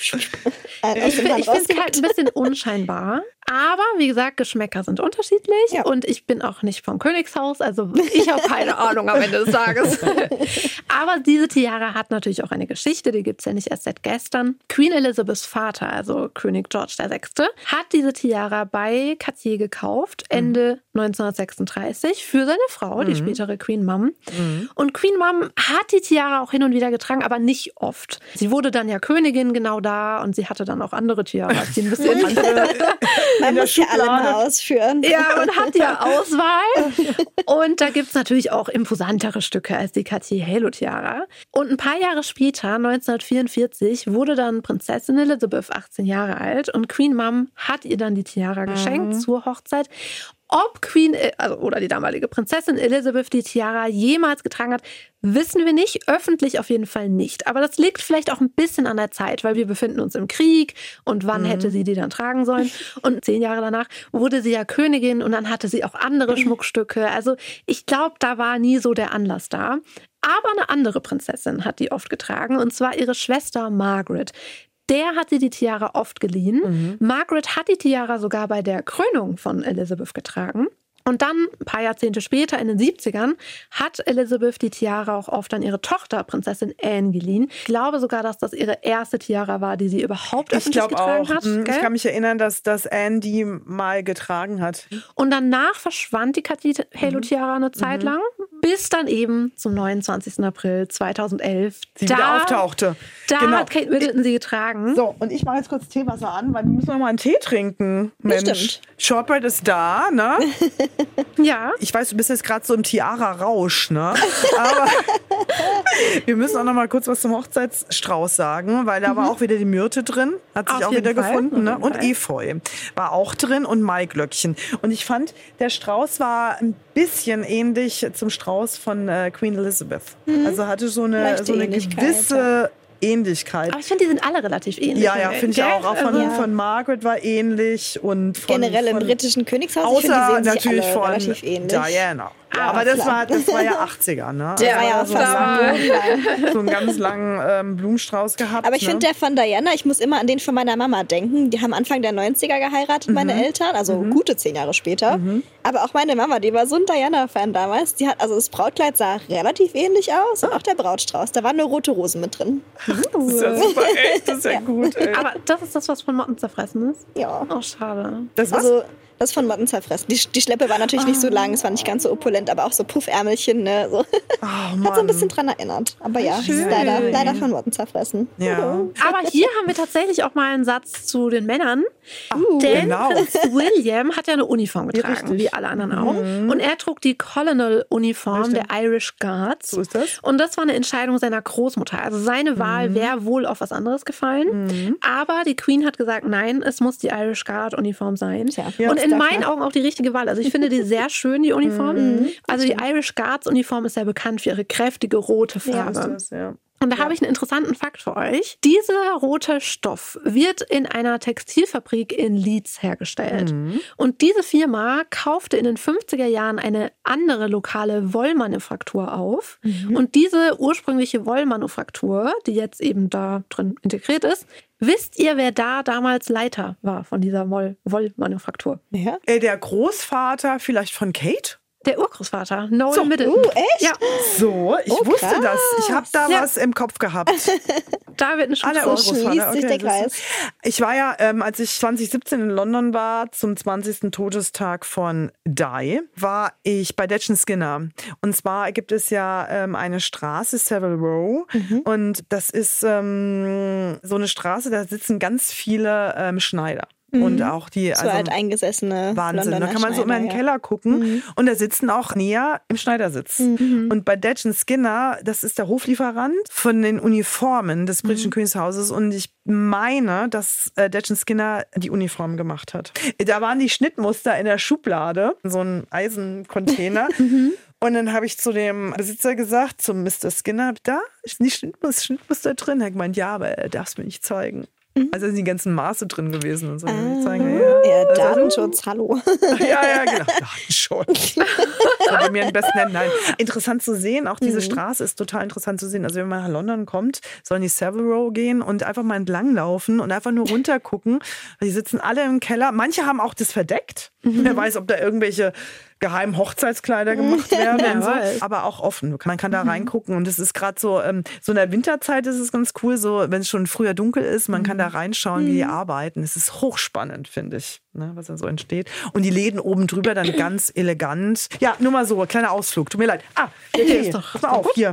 äh, Ich finde sie halt ein bisschen unscheinbar. Aber wie gesagt, Geschmäcker sind unterschiedlich ja. und ich bin auch nicht vom Königshaus, also ich habe keine Ahnung am Ende des Tages. Aber diese Tiara hat natürlich auch eine Geschichte, die gibt es ja nicht erst seit gestern. Queen Elizabeths Vater, also König George der Sechste, hat diese Tiara bei Cartier gekauft, Ende mhm. neunzehnhundertsechsunddreißig, für seine Frau, die mhm. spätere Queen Mum. Mhm. Und Queen Mum hat die Tiara auch hin und wieder getragen, aber nicht oft. Sie wurde dann ja Königin genau da und sie hatte dann auch andere Tiaras, die ein bisschen andere...
Man muss ja alle mal ausführen.
Ja, man hat ja Auswahl. Und da gibt es natürlich auch imposantere Stücke als die Cartier Halo Tiara. Und ein paar Jahre später, neunzehnhundertvierundvierzig, wurde dann Prinzessin Elizabeth achtzehn Jahre alt und Queen Mum hat ihr dann die Tiara geschenkt mhm. zur Hochzeit. Ob Queen, also oder die damalige Prinzessin Elizabeth die Tiara jemals getragen hat, wissen wir nicht. Öffentlich auf jeden Fall nicht. Aber das liegt vielleicht auch ein bisschen an der Zeit, weil wir befinden uns im Krieg und wann mhm. hätte sie die dann tragen sollen? Und zehn Jahre danach wurde sie ja Königin und dann hatte sie auch andere Schmuckstücke. Also ich glaube, da war nie so der Anlass da. Aber eine andere Prinzessin hat die oft getragen und zwar ihre Schwester Margaret. Der hat sie die Tiara oft geliehen. Mhm. Margaret hat die Tiara sogar bei der Krönung von Elizabeth getragen. Und dann, ein paar Jahrzehnte später, in den siebzigern, hat Elizabeth die Tiara auch oft an ihre Tochter, Prinzessin Anne, geliehen. Ich glaube sogar, dass das ihre erste Tiara war, die sie überhaupt öffentlich getragen
auch.
hat.
Ich
gell?
kann mich erinnern, dass, dass Anne die mal getragen hat.
Und danach verschwand die Kathi Halo-Tiara eine Zeit lang, bis dann eben zum neunundzwanzigsten April zweitausendelf
sie
da,
wieder auftauchte.
Da
genau.
hat Kate Middleton sie getragen.
So, und ich mache jetzt kurz Teewasser an, weil wir müssen noch mal einen Tee trinken. Mensch,
Stimmt.
Shortbread ist da, ne?
Ja.
Ich weiß, du bist jetzt gerade so im Tiara-Rausch, ne? Aber wir müssen auch noch mal kurz was zum Hochzeitsstrauß sagen, weil da war auch wieder die Myrte drin, hat sich
Auf
auch
jeden
wieder
Fall,
gefunden, ne?
auf jeden
Und
Fall.
Efeu war auch drin und Maiglöckchen. Und ich fand, der Strauß war ein bisschen ähnlich zum Strauß von äh, Queen Elizabeth. Also hatte so eine,
Leichte
so eine
Ähnlichkeit,
gewisse Ähnlichkeit.
Aber ich finde, die sind alle relativ ähnlich.
Ja, ja, finde ich
Gell?
auch. Auch von,
Also-
von Margaret war ähnlich und von,
Generell im
von,
britischen Königshaus, ich
außer
finde, die sehen sich
natürlich
alle
von
relativ ähnlich.
Diana.
Ah,
aber das
klar.
war, das war ja achtziger, ne?
Der war ja
Also
fast
so,
am Boden.
so einen ganz langen ähm, Blumenstrauß gehabt.
Aber ich
ne?
finde, der von Diana, ich muss immer an den von meiner Mama denken. Die haben Anfang der neunziger geheiratet, meine Eltern, also gute zehn Jahre später. Aber auch meine Mama, die war so ein Diana-Fan damals. Die hat, also das Brautkleid sah relativ ähnlich aus und auch der Brautstrauß. Da waren nur rote Rosen mit drin.
Das ist ja super, echt, das ist ja, gut, ey.
Aber das ist das, was von Motten zerfressen ist?
Ja.
Oh, schade.
Das was?
Also, das ist von Motten zerfressen. Die, die Schleppe war natürlich nicht so lang, es war nicht ganz so opulent, aber auch so Puffärmelchen, ne? So.
Oh,
Hat so ein
Mann.
bisschen dran erinnert. Aber ja,
Schön.
ist leider, leider von Motten zerfressen.
Ja.
Aber hier haben wir tatsächlich auch mal einen Satz zu den Männern. Denn
genau.
Prinz William hat ja eine Uniform
Ja,
getragen,
richtig.
wie alle anderen auch. Und er trug die Colonel-Uniform der Irish Guards.
So ist das.
Und das war eine Entscheidung seiner Großmutter. Also seine Wahl wäre wohl auf was anderes gefallen. Aber die Queen hat gesagt, nein, es muss die Irish Guard-Uniform sein.
Tja,
Und
ja,
in
ist
meinen
dafür.
Augen auch die richtige Wahl. Also ich finde die sehr schön, die Uniform. Also die Irish Guards-Uniform ist ja bekannt für ihre kräftige rote Farbe.
So ist das, ja.
Und da habe ich einen interessanten Fakt für euch. Dieser rote Stoff wird in einer Textilfabrik in Leeds hergestellt.
Mhm.
Und diese Firma kaufte in den fünfziger Jahren eine andere lokale Wollmanufaktur auf.
Mhm.
Und diese ursprüngliche Wollmanufaktur, die jetzt eben da drin integriert ist, wisst ihr, wer da damals Leiter war von dieser Woll Wollmanufaktur?
Ja.
Äh, der Großvater vielleicht von Kate?
Der Urgroßvater, Noel
So.
Middleton.
Uh, echt?
Ja,
So, ich
Oh,
wusste
krass.
das. Ich habe da
Ja.
was im Kopf gehabt.
da wird eine
Ah, der
Schuss.
Urgroßvater.
schließt sich der
das ist-
Kreis.
Ich war ja, ähm, als ich zwanzig siebzehn in London war, zum zwanzigsten Todestag von Di, war ich bei Detchen Skinner. Und zwar gibt es ja ähm, eine Straße, Savile Row. Und das ist ähm, so eine Straße, da sitzen ganz viele ähm, Schneider. Und auch die,
So
also
alteingesessene
Wahnsinn. Da
Londoner
kann man so immer in den
Schneider,
Keller gucken und da sitzen auch näher im Schneidersitz. Und bei Detchen Skinner, das ist der Hoflieferant von den Uniformen des britischen Königshauses und ich meine, dass äh, Detchen Skinner die Uniform gemacht hat. Da waren die Schnittmuster in der Schublade, so ein Eisencontainer. Und dann habe ich zu dem Besitzer gesagt, zum Mister Skinner, da ist nicht Schnittmuster, Schnittmuster drin. Er hat gemeint, ja, aber er darf es mir nicht zeigen. Also sind die ganzen Maße drin gewesen und so. Ich zeigen, ja.
Ja, Datenschutz, hallo.
Ja, ja, genau. Datenschutz. So, bei mir am besten nennen. Nein. Interessant zu sehen, auch diese Straße ist total interessant zu sehen. Also wenn man nach London kommt, sollen die Savile Row gehen und einfach mal entlang laufen und einfach nur runter gucken. Die sitzen alle im Keller. Manche haben auch das verdeckt. Wer weiß, ob da irgendwelche geheimen Hochzeitskleider gemacht werden.
Wer
und so.
weiß.
Aber auch offen. Man kann da reingucken und es ist gerade so, ähm, so in der Winterzeit ist es ganz cool, so wenn es schon früher dunkel ist, man kann da reinschauen, wie die arbeiten. Es ist hochspannend, finde ich, ne, was da so entsteht. Und die Läden oben drüber dann ganz elegant. Ja, nur mal so, kleiner Ausflug. Tut mir leid. Ah, okay,
ist doch-
pass mal auf, hier.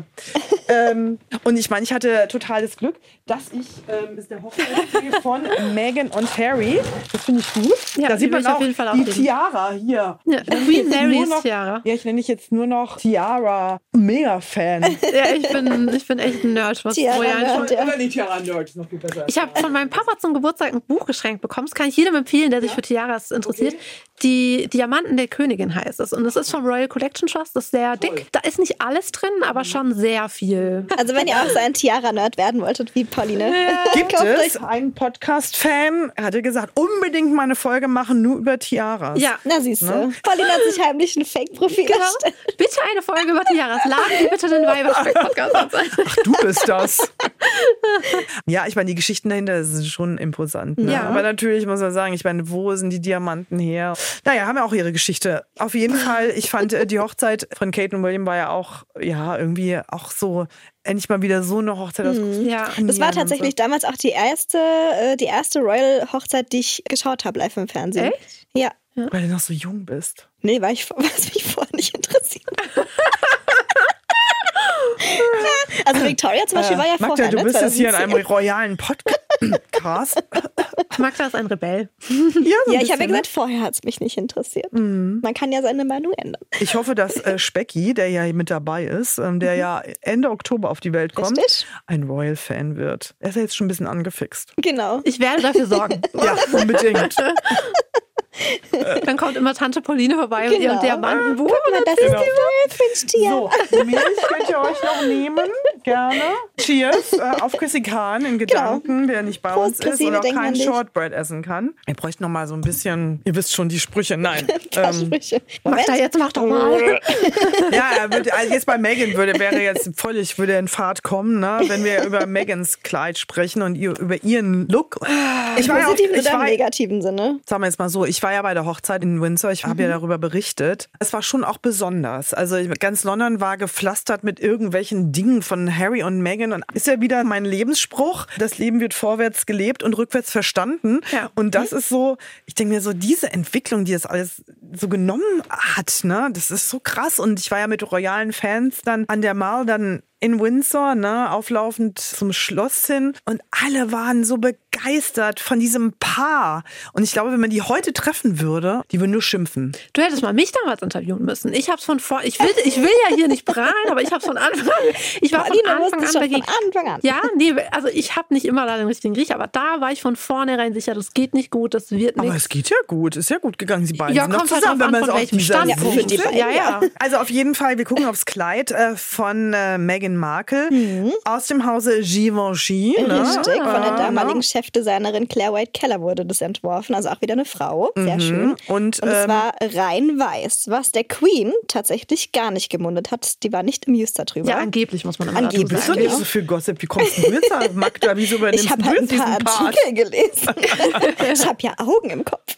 ähm, und ich meine, ich hatte totales Glück, dass ich, ähm, ist der Hochzeitstee von Meghan und Harry. Das finde ich gut.
Ja,
da
die
sieht
will
man
ich auf
auch
jeden Fall
die
aufheben.
Tiara hier.
Ja,
Ich nenne
Queen
jetzt
Marys
nur noch-
Tiara.
Ja, ich nenne dich jetzt nur noch Tiara Mega-Fan.
Ja, ich bin, ich bin echt ein Nerd, was
Tiara
Royal
Nerd, ja.
Oder die Tiara-Nerd ist noch viel besser.
Ich habe von meinem Papa zum Geburtstag ein Buch geschenkt bekommen. Das kann ich jedem empfehlen, der sich für Tiaras interessiert. Die Diamanten der Königin heißt es. Und es ist vom Royal Collection Trust, das ist sehr dick. Da ist nicht alles drin, aber schon sehr viel.
Also wenn ihr auch so ein Tiara-Nerd werden wolltet wie Pauline.
Ja. Gibt
kauft
es
euch-
einen Podcast-Fan, er hatte gesagt, unbedingt mal eine Folge machen, nur über Tiaras.
Ja,
Na siehst du.
Ne?
Pauline hat sich heimlich ein Fake-Profil
genau.
erstellt.
Bitte eine Folge über Tiaras. Laden Sie bitte den Weiberspeck-Podcast an.
Ach, du bist das. Ja, ich meine, die Geschichten dahinter sind schon imposant. Ne?
Ja.
Aber natürlich muss man sagen, ich meine, wo sind die Diamanten her? Naja, haben ja auch ihre Geschichte. Auf jeden Fall, ich fand, äh, die Hochzeit von Kate und William war ja auch, ja, irgendwie auch so, endlich mal wieder so eine Hochzeit aus großen
Ja.
Turnieren
Das war
und
tatsächlich
so.
damals auch die erste, äh, die erste Royal-Hochzeit, die ich geschaut habe live im Fernsehen.
Echt?
Ja.
Weil du noch so jung bist.
Nee, war ich, was mich vorher nicht interessiert. Also Victoria zum Beispiel war ja
Magda,
vorher,
du
ne?
bist jetzt hier in einem
zweitausendzehn.
royalen Podcast.
Magda ist ein Rebell.
Ja, so ein
Ja, ich habe
bisschen,
ja
ne?
gesagt, vorher hat es mich nicht interessiert. Man kann ja seine Meinung ändern.
Ich hoffe, dass äh, Specki, der ja mit dabei ist, ähm, der ja Ende Oktober auf die Welt kommt,
Richtig.
ein Royal-Fan wird. Er ist ja jetzt schon ein bisschen angefixt.
Genau.
Ich werde dafür sorgen.
Ja, unbedingt.
Dann kommt immer Tante Pauline vorbei mit ihrem
Genau.
Diamantenbuch.
Guck mal, das
Genau.
ist die Royal Fringe Tiara.
So, Milch könnt ihr euch noch nehmen. Gerne. Cheers äh, auf Chrissy Kahn in Gedanken, der nicht bei
Prost,
uns ist
Chrissy,
und
wir
auch
denken
kein
an dich.
Shortbread essen kann. Ihr bräucht noch mal so ein bisschen, ihr wisst schon, die Sprüche. Nein. ähm,
Sprüche.
Magda, jetzt mach doch mal.
ja, er würde, also jetzt bei Meghan würde, wäre jetzt völlig, würde in Fahrt kommen, ne, wenn wir über Megans Kleid sprechen und ihr, über ihren Look. Ich war ja auf,
Positiven
ich
oder im
war,
negativen Sinne?
sagen wir jetzt mal so, ich war ja bei der Hochzeit in Windsor, ich habe ja darüber berichtet. Es war schon auch besonders. Also ganz London war gepflastert mit irgendwelchen Dingen von Harry und Meghan und ist ja wieder mein Lebensspruch, das Leben wird vorwärts gelebt und rückwärts verstanden.
Ja.
Und das ist so, ich denke mir so, diese Entwicklung, die das alles so genommen hat, ne, das ist so krass. Und ich war ja mit royalen Fans dann an der Mall dann in Windsor, ne, auflaufend zum Schloss hin. Und alle waren so begeistert von diesem Paar. Und ich glaube, wenn man die heute treffen würde, die würden nur schimpfen.
Du hättest mal mich damals interviewen müssen. Ich hab's von vor, ich will, ich will ja hier nicht prahlen, aber ich hab's von Anfang an, ich war von
Pauline
Anfang
wusste
an
es schon
dagegen.
von Anfang an.
Ja, nee, also ich habe nicht immer da den richtigen Riech, aber da war ich von vornherein sicher, das geht nicht gut, das wird
Aber
nichts.
es geht ja gut. Ist ja gut gegangen, sie beiden
Ja,
sind noch
kommt halt
zusammen,
drauf
wenn
an,
man es
von
auf
welchem
dieser
Stand
Sicht
für die
sieht.
beiden.
Ja, ja.
Also auf jeden Fall, wir gucken aufs Kleid äh, von äh, Meghan Markle aus dem Hause Givenchy. Ne?
Richtig, von der
Äh,
damaligen
ne?
Chefdesignerin Claire White Keller wurde das entworfen, also auch wieder eine Frau, sehr schön.
Und,
Und es
ähm,
war rein weiß, was der Queen tatsächlich gar nicht gemundet hat. Die war nicht amused darüber.
Ja, angeblich muss man immer
Angeblich.
Bist du
dazu
nicht
sagen.
so viel Gossip? Wie kommst du jetzt an, Magda? Wieso übernimmst
ich habe
du
halt ein
jetzt diesen
paar
Part?
Artikel gelesen. ich habe ja Augen im Kopf.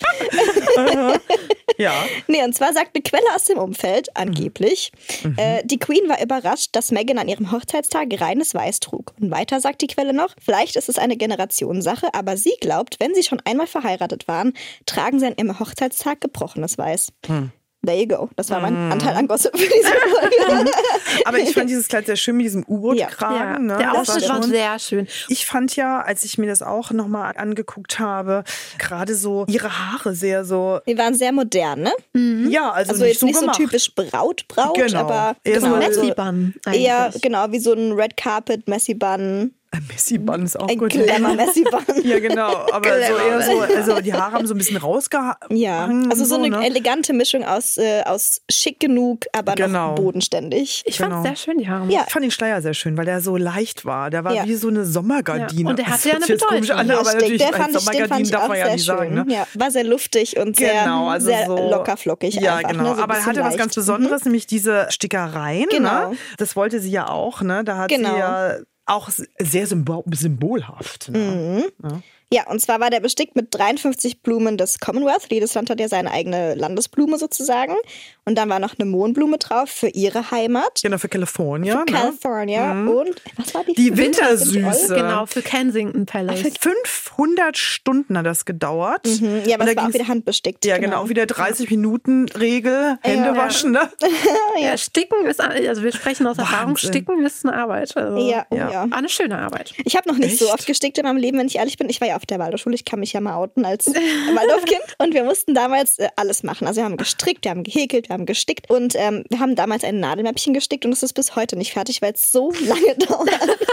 Ja.
Nee, und zwar sagt eine Quelle aus dem Umfeld, angeblich,
Mhm.
äh, die Queen war überrascht, dass Meghan an ihrem Hochzeitstag reines Weiß trug. Und weiter sagt die Quelle noch, vielleicht ist es eine Generationssache, aber sie glaubt, wenn sie schon einmal verheiratet waren, tragen sie an ihrem Hochzeitstag gebrochenes Weiß.
Hm.
There you go. Das war mein Anteil an Gossip für diese Folge.
Aber ich fand dieses Kleid sehr schön mit diesem U-Boot-Kragen.
Ja,
ne?
der
Das
Ausschnitt war
schon-
sehr schön.
Ich fand ja, als ich mir das auch nochmal angeguckt habe, gerade so ihre Haare sehr so,
Die waren sehr modern, ne?
ja, also,
Also
nicht
jetzt
so
nicht
gemacht.
so typisch Braut-Braut,
Genau.
aber
Eher so
genau,
ein
so
Messy-Bun eigentlich.
eher genau wie so ein Red Carpet Messy Bun.
Ein Messi-Bun ist auch
Ein
gut.
Glamour Messy Bun.
Ja, genau, aber so eher so, also die Haare haben so ein bisschen rausgehangen.
Ja, also so eine
ne?
elegante Mischung aus, äh, aus schick genug, aber
Genau.
noch bodenständig.
Ich fand
Genau.
sehr schön, die Haare.
Ja.
Ich fand den Schleier sehr schön, weil der so leicht war. Der war
Ja.
wie so eine Sommergardine.
Ja. Und der
Das
hatte ja
hört
eine
sich jetzt komisch
Bedeutung.
an, aber
Richtig,
natürlich,
der
als
fand ich, den fand
Sommergardinen
ich
darf
auch
man ja
sehr
nicht
schön.
sagen. Ne?
Ja, war sehr luftig und sehr,
Genau, also
sehr
so,
locker flockig
Ja,
einfach.
genau.
Ne? So ein
Aber er
bisschen
hatte was
leicht.
ganz Besonderes, nämlich diese Stickereien.
Genau.
Ne? Das wollte sie ja auch. Ne? Da hat
Genau.
sie ja auch sehr symbol symbolhaft. Ne? Ja.
Ja, und zwar war der bestickt mit dreiundfünfzig Blumen des Commonwealth. Jedes Land hat ja seine eigene Landesblume sozusagen. Und dann war noch eine Mohnblume drauf für ihre Heimat.
Genau, für California. Ne?
California. Und was war die?
Die
fünfte?
Wintersüße.
Genau, für Kensington Palace.
fünfhundert Stunden hat das gedauert.
Mhm. Ja, aber
Und
es
da
war auch
ging's-
wieder handbestickt.
Ja, genau, auch wieder dreißig Minuten Regel, Hände
Ja.
waschen, ne?
Ja, Sticken ist, also wir sprechen aus Erfahrung,
Wahnsinn.
Sticken ist eine Arbeit. Also,
Ja, oh
Ja.
ja.
War eine schöne Arbeit.
Ich habe noch nicht so
Echt?
oft gestickt in meinem Leben, wenn ich ehrlich bin. Ich war ja auf der Waldorfschule, ich kann mich ja mal outen als Waldorfkind. Und wir mussten damals äh, alles machen. Also wir haben gestrickt, wir haben gehäkelt, wir haben gestickt. Und ähm, wir haben damals ein Nadelmäppchen gestickt und es ist bis heute nicht fertig, weil es so lange dauert.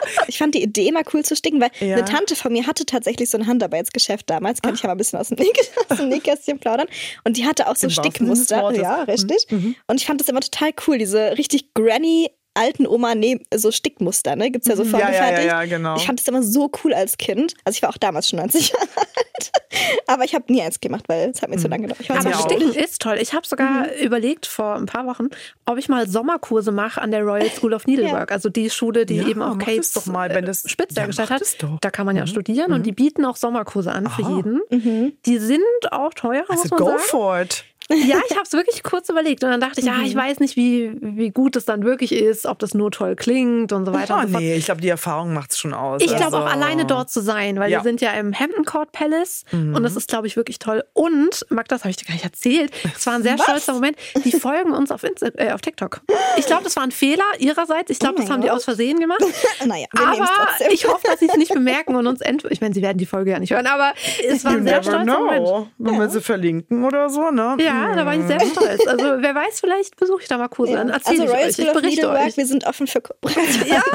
Ich fand die Idee immer cool zu sticken, weil
Ja.
eine Tante von mir hatte tatsächlich so ein Handarbeitsgeschäft damals. Kann ich ja mal ein bisschen aus dem, Näh- aus dem Nähkästchen plaudern. Und die hatte auch so
Im wahrsten Sinne des
Stickmuster.
Wortes.
Ja, richtig. Und ich fand das immer total cool, diese richtig granny alten Oma nehmen so Stickmuster, ne? Gibt's ja so
Ja, ja, ja,
vorgefertigt.
ja, genau.
Ich fand das immer so cool als Kind. Also ich war auch damals schon neunzig Jahre alt. Aber ich habe nie eins gemacht, weil es hat mir zu lange gedauert. Ich war
Aber
so
auch.
Sticken ist toll. Ich habe sogar überlegt vor ein paar Wochen, ob ich mal Sommerkurse mache an der Royal School of Needlework. Also die Schule, die
Ja,
eben auch
mach
Kates
das doch mal, wenn das-
Spitz
Ja,
hergestellt
mach
hat.
das doch.
Da kann man ja studieren und die bieten auch Sommerkurse an für
Aha.
jeden. Die sind auch teuer,
Also
muss man
go
sagen.
for it.
Ja, ich habe es wirklich kurz überlegt und dann dachte ich, ja, ich weiß nicht, wie, wie gut es dann wirklich ist, ob das nur toll klingt und so weiter
Oh,
und so fort.
nee, ich glaube, die Erfahrung macht es schon aus.
Ich glaube
also.
auch alleine dort zu sein, weil
Ja.
wir sind ja im Hampton Court Palace und das ist, glaube ich, wirklich toll. Und, Magda, das habe ich dir gar nicht erzählt, es war ein sehr stolzer Moment, die folgen uns auf, Insta äh, auf TikTok. Ich glaube, das war ein Fehler ihrerseits. Ich glaube,
Oh
das
mein
haben die
Gott.
aus Versehen gemacht.
Naja, wir nehmen's
Aber
trotzdem.
ich hoffe, dass sie es nicht bemerken und uns ent... Ich meine, sie werden die Folge ja nicht hören, aber es war
You
ein sehr
never
stolzer Moment.
know. Wenn wir sie verlinken oder so, ne?
Ja, da war ich sehr stolz. Also wer weiß, vielleicht besuche ich da mal Kurse. Dann erzähle
Also
ich
Royal
euch,
School
ich
of
berichte
Needlework,
euch.
wir sind offen für Kooperation. Ja.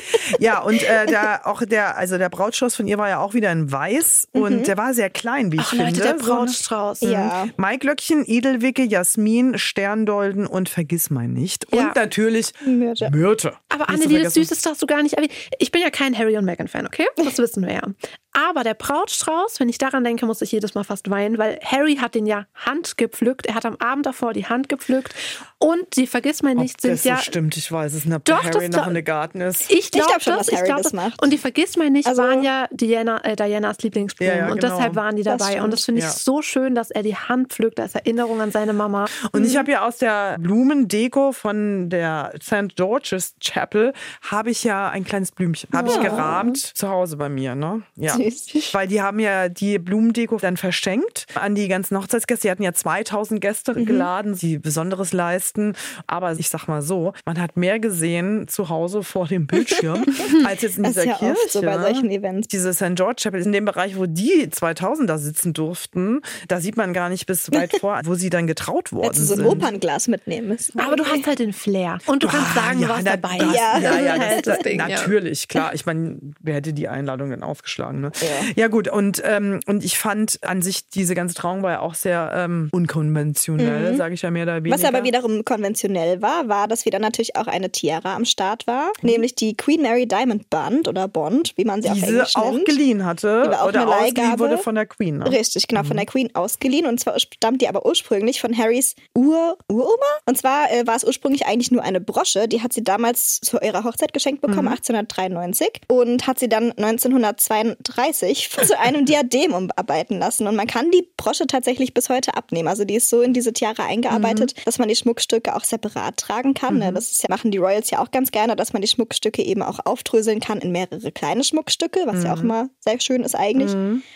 Ja, und äh, der, auch der, also der Brautstrauß von ihr war ja auch wieder in weiß und der war sehr klein, wie ich
Ach
finde.
Leute, der
So ein-
Brautstrauß.
Ja.
Maiglöckchen, Edelwicke, Jasmin, Sterndolden und Vergissmeinnicht. Und
Ja.
natürlich
Myrte.
Myrte.
Aber
Nicht
Anne,
zu
das
vergessen.
Süßeste hast du gar nicht erwähnt. Ich bin ja kein Harry und Meghan-Fan, okay? Das wissen wir ja. Aber der Brautstrauß, wenn ich daran denke, muss ich jedes Mal fast weinen, weil Harry hat den ja handgepflückt. Er hat am Abend davor die Hand gepflückt. Und die Vergissmeinnicht
Ob
sind
das
ja...
so stimmt, ich weiß es nicht, ob
Doch,
der
das
Harry
glaub-
noch in der Garten ist.
Ich glaube
glaub schon,
das,
dass Harry
ich glaub
das macht.
Und die Vergissmeinnicht
Also-
waren ja Diana, äh, Dianas Lieblingsblumen.
Ja, ja,
und
genau.
deshalb waren die
Das
dabei.
stimmt.
Und das finde ich
Ja.
so schön, dass er die Hand pflückt als Erinnerung an seine Mama.
Und ich habe ja aus der Blumendeko von der Saint George's Chapel habe ich ja ein kleines Blümchen, habe ich gerahmt zu Hause bei mir, ne? Ja.
Süß.
Weil die haben ja die Blumendeko dann verschenkt an die ganzen Hochzeitsgäste. Die hatten ja zweitausend Gäste geladen, die Besonderes leisten. Aber ich sag mal so, man hat mehr gesehen zu Hause vor dem Bildschirm als jetzt in
Das
dieser
ist ja
Kirche.
oft so bei solchen Events.
Diese Saint George Chapel ist in dem Bereich, wo die zweitausend da sitzen durften. Da sieht man gar nicht bis weit vor, wo sie dann getraut worden
Hättest du so ein
sind.
Opernglas mitnehmen müssen.
Aber du hast halt den Flair. Und du kannst
Ah,
sagen,
ja,
was
na,
dabei
das,
ist.
Ja, ja, ja,
Das ist
das,
halt das Ding, ja.
natürlich, klar. Ich meine, wer hätte die Einladung denn aufgeschlagen? Ne? Ja. ja gut, und, ähm, und ich fand an sich, diese ganze Trauung war ja auch sehr ähm, unkonventionell, sage ich ja mehr oder weniger.
Was aber wiederum konventionell war, war, dass wieder natürlich auch eine Tiara am Start war, nämlich die Queen Mary Diamond Band oder Bond, wie man sie auf
diese
Englisch
auch
nennt.
geliehen hatte
Die war auch
oder
eine
ausgeliehen
Leihgabe.
wurde von der Queen. Ne?
Richtig, genau, von der Queen ausgeliehen. Und zwar stammt die aber ursprünglich von Harrys Ur Uroma. Und zwar äh, war es ursprünglich eigentlich nur eine Brosche. Die hat sie damals zu ihrer Hochzeit geschenkt bekommen, achtzehnhundertdreiundneunzig. Und hat sie dann neunzehnhundertzweiunddreißig zu einem Diadem umarbeiten lassen. Und man kann die Brosche tatsächlich bis heute abnehmen. Also die ist so in diese Tiara eingearbeitet, dass man die Schmuckstücke auch separat tragen kann. Ne? Das ist ja, machen die Royals ja auch ganz gerne, dass man die Schmuckstücke eben auch aufdröseln kann in mehrere kleine Schmuckstücke, was ja auch immer sehr schön ist eigentlich.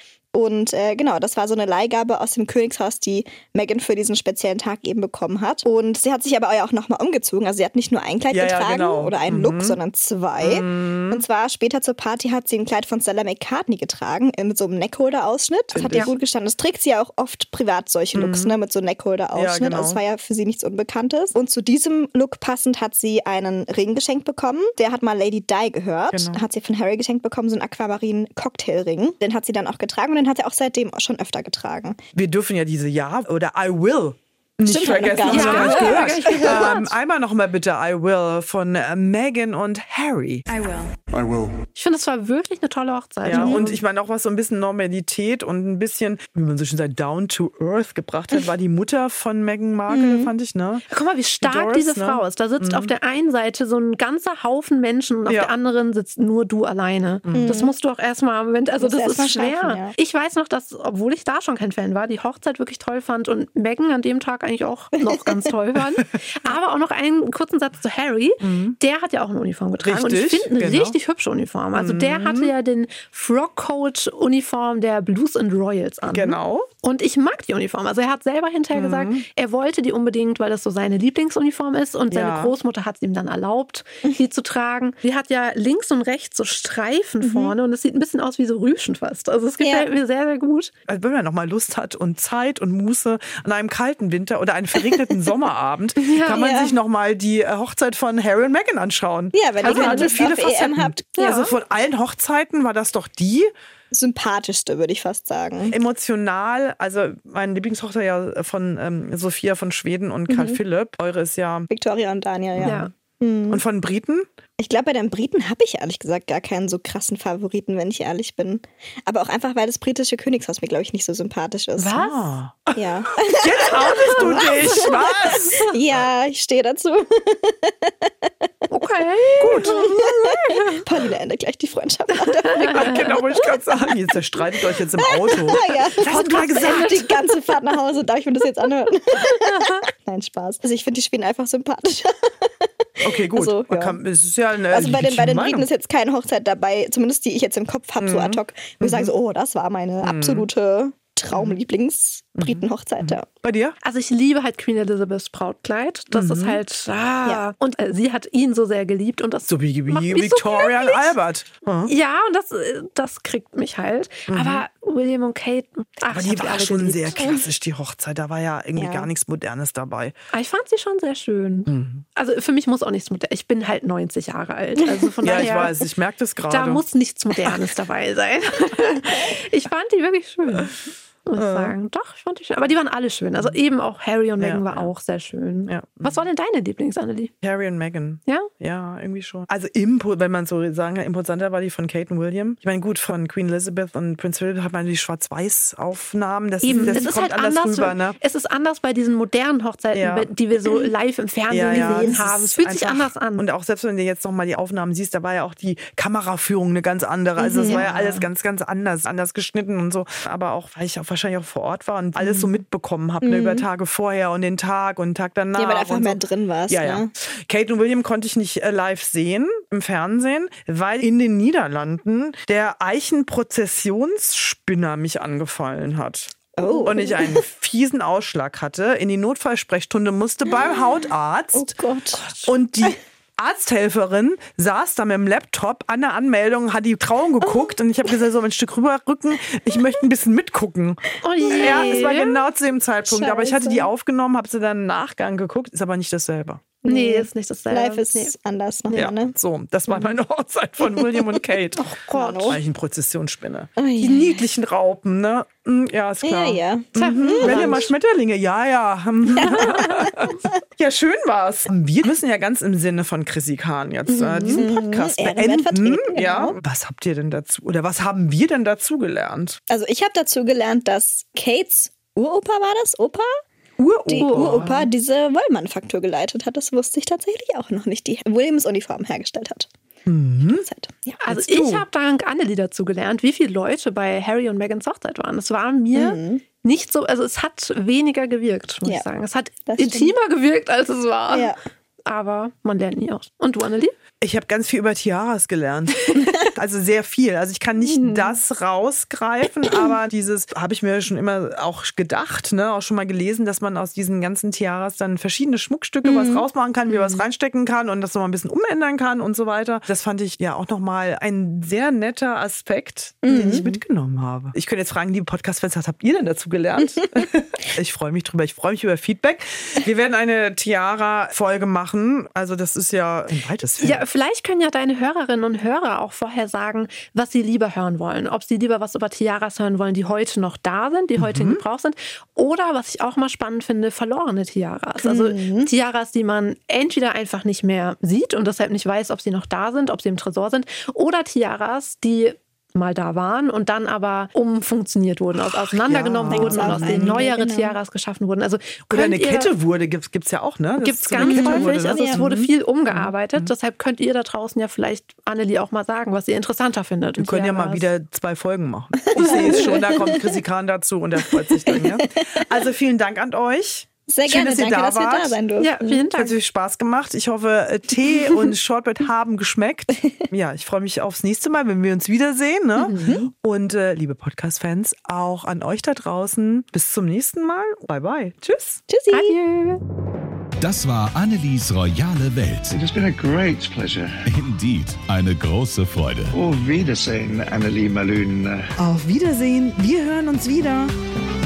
Und äh, genau, das war so eine Leihgabe aus dem Königshaus, die Meghan für diesen speziellen Tag eben bekommen hat. Und sie hat sich aber auch nochmal umgezogen. Also sie hat nicht nur ein Kleid
Ja, ja,
getragen
genau.
oder einen Look, sondern zwei. Und zwar später zur Party hat sie ein Kleid von Stella McCartney getragen, äh, mit so einem Neckholder-Ausschnitt. Das hat ihr gut gestanden. Das trägt sie ja auch oft privat, solche Looks, ne, mit so einem Neckholder-Ausschnitt.
Ja, genau.
Also es war ja für sie nichts Unbekanntes. Und zu diesem Look passend hat sie einen Ring geschenkt bekommen. Der hat mal Lady Di gehört.
Genau.
Hat sie von Harry geschenkt bekommen, so einen Aquamarin-Cocktailring. Den hat sie dann auch getragen und den hat sie auch seitdem auch schon öfter getragen.
Wir dürfen ja diese Ja oder I will nicht
Stimmt, hab ich
vergessen.
noch gar
Haben
nicht
wir
gehört.
gar nicht gehört. Ähm, einmal noch mal bitte I will von äh, Meghan und Harry.
I will.
I will.
Ich finde, es war wirklich eine tolle Hochzeit.
Ja, und ich meine auch, was so ein bisschen Normalität und ein bisschen, wie man so schön sagt, down to earth gebracht hat, war die Mutter von Meghan Markle, fand ich, ne?
Guck mal, wie stark
Doris,
diese
ne?
Frau ist. Da sitzt auf der einen Seite so ein ganzer Haufen Menschen und auf
Ja.
der anderen sitzt nur du alleine. Das musst du auch erstmal, also
Musst du
das
erst mal
ist schwer.
schaffen, ja.
Ich weiß noch, dass, obwohl ich da schon kein Fan war, die Hochzeit wirklich toll fand und Meghan an dem Tag eigentlich auch noch ganz toll fand. Aber auch noch einen kurzen Satz zu Harry. Der hat ja auch eine Uniform getragen. und ich
Richtig,
finde eine
genau.
richtig hübsche Uniform. Also der hatte ja den Frockcoat-Uniform der Blues and Royals an.
Genau.
Und ich mag die Uniform. Also er hat selber hinterher
Mhm.
gesagt, er wollte die unbedingt, weil das so seine Lieblingsuniform ist. Und seine
Ja.
Großmutter hat es ihm dann erlaubt, die zu tragen. Die hat ja links und rechts so Streifen
Mhm.
vorne und es sieht ein bisschen aus wie so Rüschen fast. Also es gefällt
Ja.
mir sehr, sehr gut.
Also wenn man noch mal Lust hat und Zeit und Muße an einem kalten Winter oder einem verregneten Sommerabend, kann man
Ja.
sich noch mal die äh, Hochzeit von Harry und Meghan anschauen.
Ja, wenn
also
ihr
hatte
Lust
viele
auf E M
Facetten.
habt,
Spannend.
Ja.
Also von allen Hochzeiten war das doch die
Sympathischste, würde ich fast sagen.
emotional. Also meine Lieblingshochzeit ja von ähm, Sophia von Schweden und Karl
Mhm.
Philipp. Eure ist ja...
Victoria und Daniel, ja.
Ja.
Und von Briten?
Ich glaube, bei den Briten habe ich ehrlich gesagt gar keinen so krassen Favoriten, wenn ich ehrlich bin. Aber auch einfach, weil das britische Königshaus mir, glaube ich, nicht so sympathisch ist.
Was?
Ah.
Ja.
Jetzt outest du dich. Was?
Ja, ich stehe dazu.
Okay.
Gut.
Paulina endet gleich die Freundschaft.
Genau, wollte ich gerade sagen. Ihr zerstreitet euch jetzt im Auto.
ja.
hast du mal gesagt.
Die ganze Fahrt nach Hause, darf ich mir das jetzt anhören? Nein, Spaß. Also ich finde die Schweden einfach sympathischer.
Okay, gut.
Also,
Man
ja.
kann, es ist ja eine
Also bei den, bei den
legitime
Briten
Meinung.
ist jetzt keine Hochzeit dabei, zumindest die ich jetzt im Kopf habe, so ad hoc, wo ich sage so, oh, das war meine absolute Traumlieblings-Briten-Hochzeit. Ja.
Bei dir?
Also ich liebe halt Queen Elizabeths Brautkleid. Das ist halt, ah.
Ja.
Und äh, sie hat ihn so sehr geliebt und das
So wie, wie
macht mich
Victoria
so
und Albert. Hm?
Ja, und das, äh, das kriegt mich halt. Aber William und Kate, ach,
Aber
ich
die
hab sie
war
alle
schon
geliebt.
sehr klassisch, die Hochzeit. Da war ja irgendwie
Ja.
gar nichts Modernes dabei.
Aber ich fand sie schon sehr schön. Also für mich muss auch nichts Modernes. Ich bin halt neunzig Jahre alt. Also von
Ja,
daher,
ich weiß, ich merke das gerade.
da muss nichts Modernes dabei sein. Ich fand die wirklich schön. Muss ich sagen. Doch, ich fand die schön. Aber die waren alle schön. Also eben auch Harry und Meghan
Ja,
war
ja.
auch sehr schön.
Ja.
Was war denn deine Lieblings-Annelie?
Harry und Meghan.
Ja?
Ja, irgendwie schon. Also, impo, wenn man so sagen kann, imposanter war die von Kate und William. Ich meine, gut, von Queen Elizabeth und Prince Philip hat man die Schwarz-Weiß-Aufnahmen. Das,
Eben,
das
es ist
kommt
halt
anders
anders.
rüber, ne?
Es ist anders bei diesen modernen Hochzeiten,
Ja.
bei- die wir so live im Fernsehen gesehen
das
haben.
ist
Es fühlt sich
einfach-
anders an.
Und auch selbst wenn du jetzt nochmal die Aufnahmen siehst, da war ja auch die Kameraführung eine ganz andere. Also es war ja alles ganz, ganz anders, anders geschnitten und so. Aber auch, weil ich auch wahrscheinlich auch vor Ort war und alles so mitbekommen habe, ne, über Tage vorher und den Tag und den Tag danach.
Ja, weil du einfach
und
mehr
so.
drin warst.
Ja, ja.
Ne?
Kate und William konnte ich nicht äh, live sehen im Fernsehen, weil in den Niederlanden der Eichenprozessionsspinner mich angefallen hat.
Oh.
Und ich einen fiesen Ausschlag hatte, in die Notfallsprechstunde musste beim Hautarzt.
Oh Gott.
Und die Arzthelferin saß da mit dem Laptop an der Anmeldung, hat die Trauung geguckt und ich habe gesagt, so ein Stück rüberrücken, ich möchte ein bisschen mitgucken.
Oh je.
Ja, es war genau zu dem Zeitpunkt, aber ich hatte
Scheiße.
die aufgenommen, habe sie dann im Nachgang geguckt, ist aber nicht dasselbe.
Nee, ist nicht dasselbe.
Live ist
Nee.
anders nochmal,
Ja,
ne?
so, das war meine Hochzeit von William und Kate. Oh
Gott.
Eichenprozessionsspinne.
Oh
Die
je.
niedlichen Raupen, ne? Mm, Ja, ist klar.
Ja, ja.
Tja,
Mhm. Wenn ihr mal Schmetterlinge, ja, ja. Ja, schön war's. Wir müssen ja ganz im Sinne von Chrissy Kahn jetzt äh, diesen Podcast
Ehrenwert
beenden.
vertreten,
Ja.
genau.
Was habt ihr denn dazu, oder was haben wir denn dazu gelernt?
Also ich habe dazu gelernt, dass Kates Uropa war das, Opa? Die
Uropa.
Uropa diese Wollmanufaktur geleitet hat. Das wusste ich tatsächlich auch noch nicht, die Williams Uniform hergestellt hat. Zeit. Ja.
Also
Jetzt du.
ich habe dank Annelie dazu gelernt, wie viele Leute bei Harry und Meghans Hochzeit waren. Es war mir nicht so, also es hat weniger gewirkt, muss
Ja,
ich sagen. Es hat
das
intimer gewirkt, als es war.
Ja.
Aber man lernt nie aus. Und du, Annelie?
Ich habe ganz viel über Tiaras gelernt. Also sehr viel. Also ich kann nicht das rausgreifen, aber dieses habe ich mir schon immer auch gedacht, ne, auch schon mal gelesen, dass man aus diesen ganzen Tiaras dann verschiedene Schmuckstücke was rausmachen kann, wie was reinstecken kann und das nochmal ein bisschen umändern kann und so weiter. Das fand ich ja auch nochmal ein sehr netter Aspekt, den ich mitgenommen habe. Ich könnte jetzt fragen, liebe Podcast-Fans, was habt ihr denn dazu gelernt? Ich freue mich drüber. Ich freue mich über Feedback. Wir werden eine Tiara-Folge machen. Also das ist ja ein weites Feld.
Ja, vielleicht können ja deine Hörerinnen und Hörer auch vorher sagen, was sie lieber hören wollen. Ob sie lieber was über Tiaras hören wollen, die heute noch da sind, die heute in Gebrauch sind. Oder, was ich auch mal spannend finde, verlorene Tiaras. Also Tiaras, die man entweder einfach nicht mehr sieht und deshalb nicht weiß, ob sie noch da sind, ob sie im Tresor sind. Oder Tiaras, die mal da waren und dann aber umfunktioniert wurden, aus- auseinandergenommen
ja.
wurden und
Gibt's auch
aus denen
einige,
neuere
genau.
Tiaras geschaffen wurden. Also
Oder eine
könnt ihr-
Kette wurde, gibt es ja auch, ne? Das
Gibt es
so eine
ganz
Kette
häufig,
wurde, ne?
also es wurde
Mhm.
viel umgearbeitet. Deshalb könnt ihr da draußen ja vielleicht Annelie auch mal sagen, was ihr interessanter findet.
Wir können ja mal
Tiaras.
wieder zwei Folgen machen. Ich sehe es schon, da kommt Chrissy Kahn dazu und er freut sich dann, ja. Also vielen Dank an euch.
Sehr
Schön,
gerne,
dass ihr
danke,
da
dass wir
wart.
da sein durften.
Ja, vielen
Hat
Dank.
viel Spaß gemacht. Ich hoffe, äh, Tee und Shortbread haben geschmeckt. Ja, ich freue mich aufs nächste Mal, wenn wir uns wiedersehen. Ne?
Mhm.
Und äh, liebe Podcast-Fans, auch an euch da draußen. Bis zum nächsten Mal. Bye, bye. Tschüss.
Tschüssi.
Adieu.
Das war Annelies royale Welt.
It has been a great pleasure.
Indeed, eine große Freude.
Auf Wiedersehen, Annelie Malün.
Auf Wiedersehen. Wir hören uns wieder.